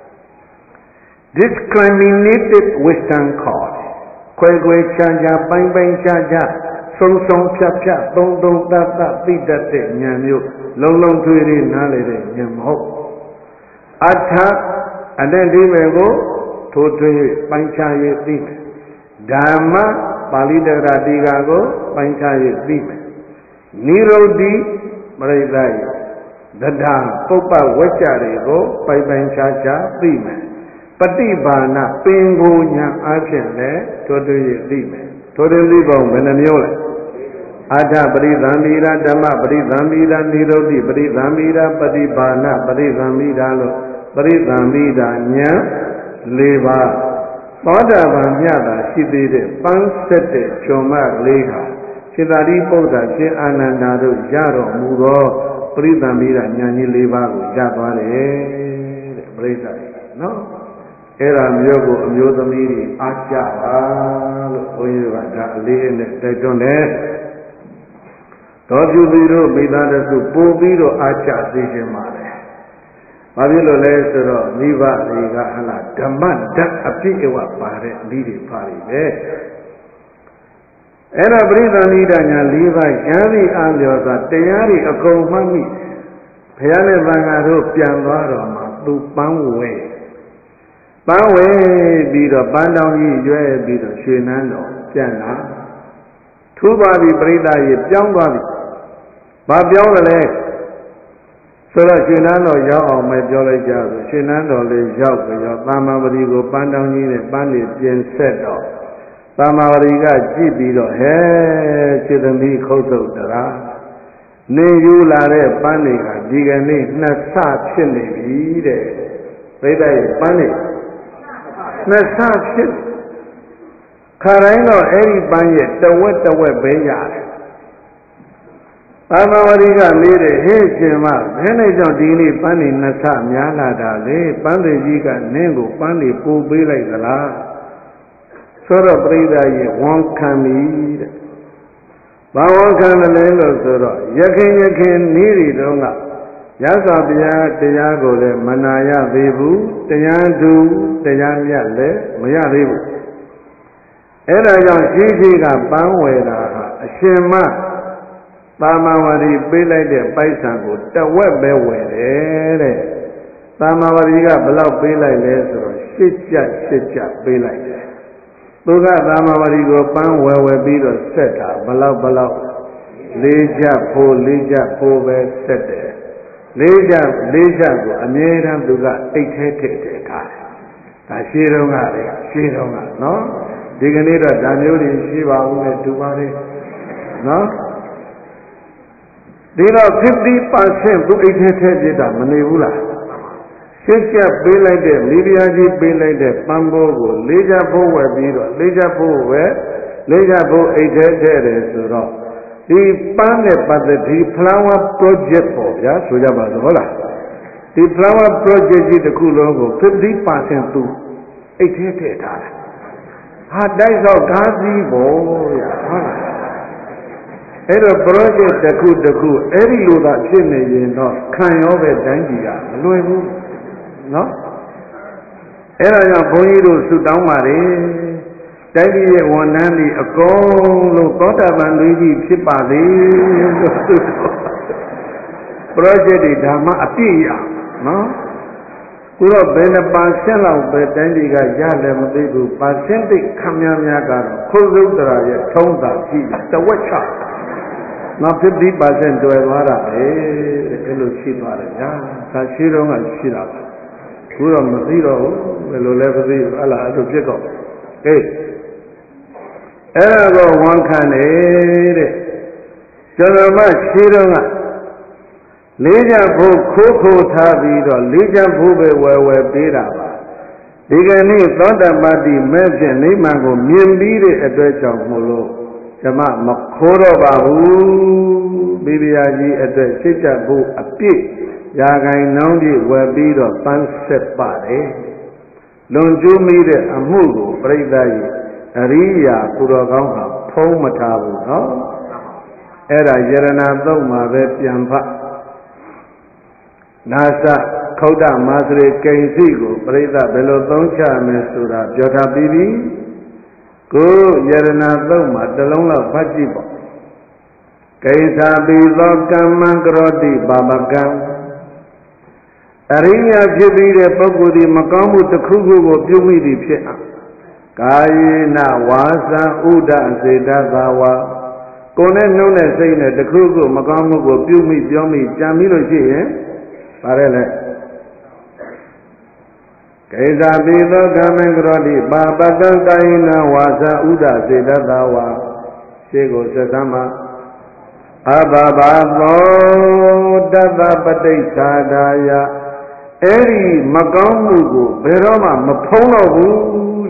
Discriminated Western court. Quay Chaja, Bang Chaja, Song Chap, Dong Tata, Pita, Nyamu, Long Tweedy, Nale, Nyamho. Attack, and then they may go to Panchaye Theme. Dhamma, Palida Radigago, Panchaye Theme. Niro di Marai, the Dam, Popa Wacharigo, Pai Chacha, Theme. Patibana, Pingunya, Achele, Totally Theme. Totally Bong, Menamiola. Ada Bridamira, Dama, Bridamira, Nirodi, Bridamira, Patibana, Bridamira, Nya, Leva. Pada Vanyada, she did it, Pansete, Choma, Lega. Chidari Poda, Che Ananado, Jaro, Muro, Bridamira, Nyani Leva, Jabare, Breda. No? era myogo amyodamiri acha lo oyeva da ali ne taitonne Dobu biro bidana su pobiro acha sishin mare Babilo le soro niva liga hala dhamma dat api ewa pare liri pari ve Era Bridhanidanya Liva Yari Alyosa Tayari Akomami Payane Vangaro Pianvaroma Tu Pangwe Biro Bandang Yue Biro Shinano Piana Tubabi Bridhayi Piangwabi Babiole Sora Shinano Yao Me Jole Jazo Shinano Le Yao Tamavadi Go Bandang Yine Bandi Pien Seto Tamavariga Jibiro He Chidami Koto Dara Ne Yulare Panika Digani Nasa Chini Vide Pani Nasa Chini Karaino Eri Banye the wet Beya Tamavariga Lede He Chima Venejon Dini Pani Nasa Miana Dale Pandi Jiga Nengo Pani Pubi like the la Soro Brida one kami Bawan Kanalelo Soro Yakin Niri Donga Yasabia Tiago le Manaya Vivu Tiandu Tianya le Maya Vivu Era Yon Shijiga Banwera Shema Tamawari Bilai de Paisango the web beware Tamawariga Blau Bilai le Soro Shitja Bilai Tuga Tamavarigo Pan where be the setter, Balau, Leja Po Sette. Leja, American Duga, 8 Shironga, no? Diganira, Daniel, Shiva, Tubari, no? There are 50% to 8 Manivula. Sisha be like that, Libiaji be like that, Pambogo, Leja Po where be the Leja Po 8 Suro. The Pane but the flower project for ya, Sujabazola. The flower project is the cool logo, 50% to 8 Hard dice of Gazi boy. Every project the cool, every load chinny, kind of a dangia, no? Era yang Boyiru Sudamari, Daddy one nanny a goal, Kota Banduji Chipadi, Project Dama Apia, no? Kuro Bena Pansela, Betandiga Yalem Bibu, Pasentic Kamyamaga, Kuzudra, Tonda, the Wetcha. Not 50% to a Vara, Elo Chipara, Sashiro and Shira. Pura Maziro, Velolevi, Allah to pick up. Hey, ever one can aid it. Janama Shiranga Leja Po Koko Tabi, or Leja Pube where Bidaba. Digani Thonda Madi Merchant Nimango, Mimbiri address of Molo, Jama Makoro Bahu, Bibiaji address Sita Bu Api. Yagai Nondi will be the sunset body. Lonju made a mugu, Bredai, Aria, Kuroganga, Pomatabu, no? Era Yerana Doma, Vepiampa Nasa, Koda, Madre, Kenzigo, Breda, Belodoncha, Mesura, Jota Bibi, Go Yerana Doma, the Longa Pajibo. Kaisa Biloka Mangrodi, Babagam. Ariya Jibi Pogudi Makamu the Kugu Bumi Pia Kaina Wasa Uda Zedagawa Kone known as saying that the Kugu Makamu Bumi Jamilo Ji, Parele Kaisa Bilo Gamangrodi Baba Kaina Wasa Uda Zedagawa Sego Satama Ababa Dava Pate Sadaya Eri Magamugo, Beroma, Mapono,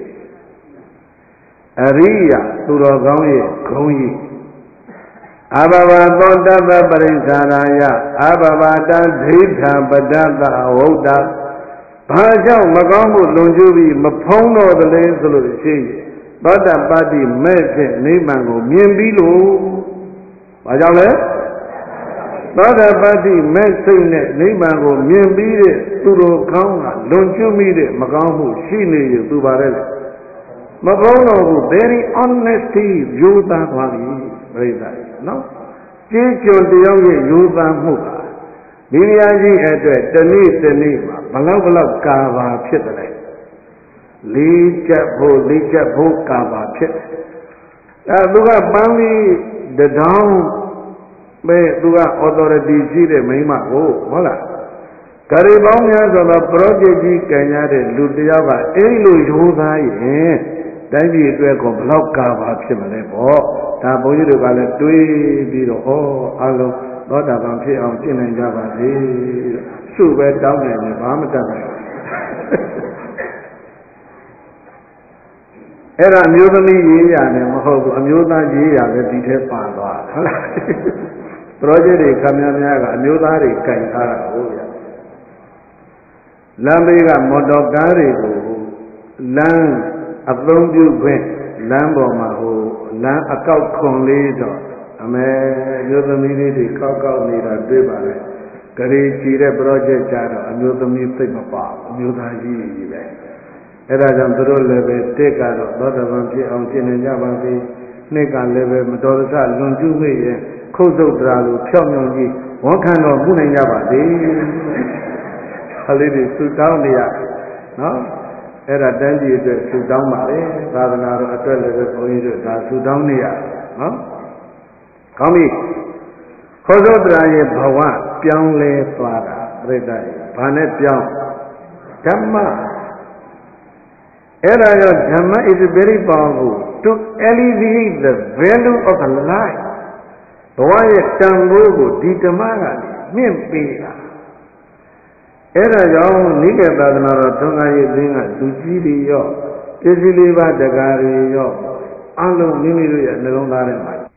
Aria, Turogami, Koyi, Ababa Dava Barizaraya, Ababa Dita Badava Oda, ဘာကြောင့်မကောင်းမှုလွန်ကျူးပြီးမဖုံးတော့တယ်လဲဆိုလို့ရှိရင်သောတာပတ္တိမဲ့ဖြင့်နိဗ္ဗာန်ကိုမြင်ပြီးလို့ဘာကြောင့်လဲသောတာပတ္တိမဲ့စိတ်နဲ့နိဗ္ဗာန်ကိုမြင်ပြီးတဲ့သူတို့ကောင်းကလွန်ကျူးမိတဲ့မကောင်းမှုရှိနေရသူပါတယ်လေမဖုံးတော့ဘူး very honesty ယူသားသွားပြီပြိဿာနော်ကျေးကျွန်တယောက်ရဲ့ယူသားမှုကဒီနေရာကြီးအတွက်တနေ့တနေ့မှာဘလောက်ကာဘာဖြစ်တယ်လေးချက်ဖို့ကာဘာဖြစ်သူကပန်းပြီးတထောင်ပဲသူက authority ရှိတဲ့မိန်းမကိုဟုတ်လားဂရီပေါင်းများဆိုတော့ project ကြီးကံရတဲ့လူတယောက်ကအဲ့လိုရိုးသားရင်တိုင်းပြည်အတွက်ကိုဘလောက်ကာဘာဖြစ်မလဲပေါ့ဒါဘုန်းကြီးတို့ကလည်းတွေးပြီးတော့ဩအလုံးသောတာပန်ဖြစ်အောင်ကျင့်နိုင်ကြပါစေစုပဲတောင်းနေတယ်ဘာမှတတ်နိုင်အဲ့ဒါမျိုးသမီးရေးရတယ်မဟုတ်ဘူးအမျိုးသားရေးရတယ်ဒီထဲပါသွားဟုတ်လား project တွေခမများကအမျိုးသားတွေကြိုင်ထားတာဟုတ်ရလမ်းဘေးကမော်တော်ကားတွေကိုလမ်းအသုံးပြုခွင့်လမ်းပေါ်မှာဟိုလမ်းအကောက်ခွန်လေးတော့အမေမျိုးသမီးလေးတွေကောက်နေတာတွေ့ပါလေဂရီချီတဲ့ project ကြတော့အမျိုးသမီးစိတ်မပါအမျိုးသားကြီးကြီးပဲအဲ့ဒါကြောင့်သူတို့လည်းပဲတက်ကတော့သောတာပန်ဖြစ်အောင်ကျင့်နေကြပါစေနှစ်ကလည်းပဲမတော်တဆလွန်ကျူးမိရင်ခုတ်ဆုတ်တရားလိုဖြောင်းမြောင်ကြီးဝန်ခံတော်မူနိုင်ကြပါစေခလေးတွေသူတောင်းနေရနော်အဲ့ဒါတန်းကြီးအတွက်သူတောင်းပါလေသာသနာတော်အတွက်လည်းပဲဘုန်းကြီးတို့ဒါသူတောင်းနေရနော်ကောင်းပြီခေါ်သောတရားရဲ့ဘဝပြောင်းလဲသွားတာပြိတ္တရဲ့ဘာနဲ့ပြောင်းဓမ္မအဲ့ဒါကြောင့်ဓမ္မ is very powerful to elevate the value of life ဘဝရဲ့တန်ဖိုးကိုဒီဓမ္မကမြင့်ပေးတာအဲ့ဒါကြောင့်နိကေသာသနာတော်သုံးခါးရေးသင်းကလူကြီးတွေရောပစ္စည်းလေးပါးတကားတွေရောအလုံးမိမိတို့ရဲ့နှလုံးသားထဲမှာ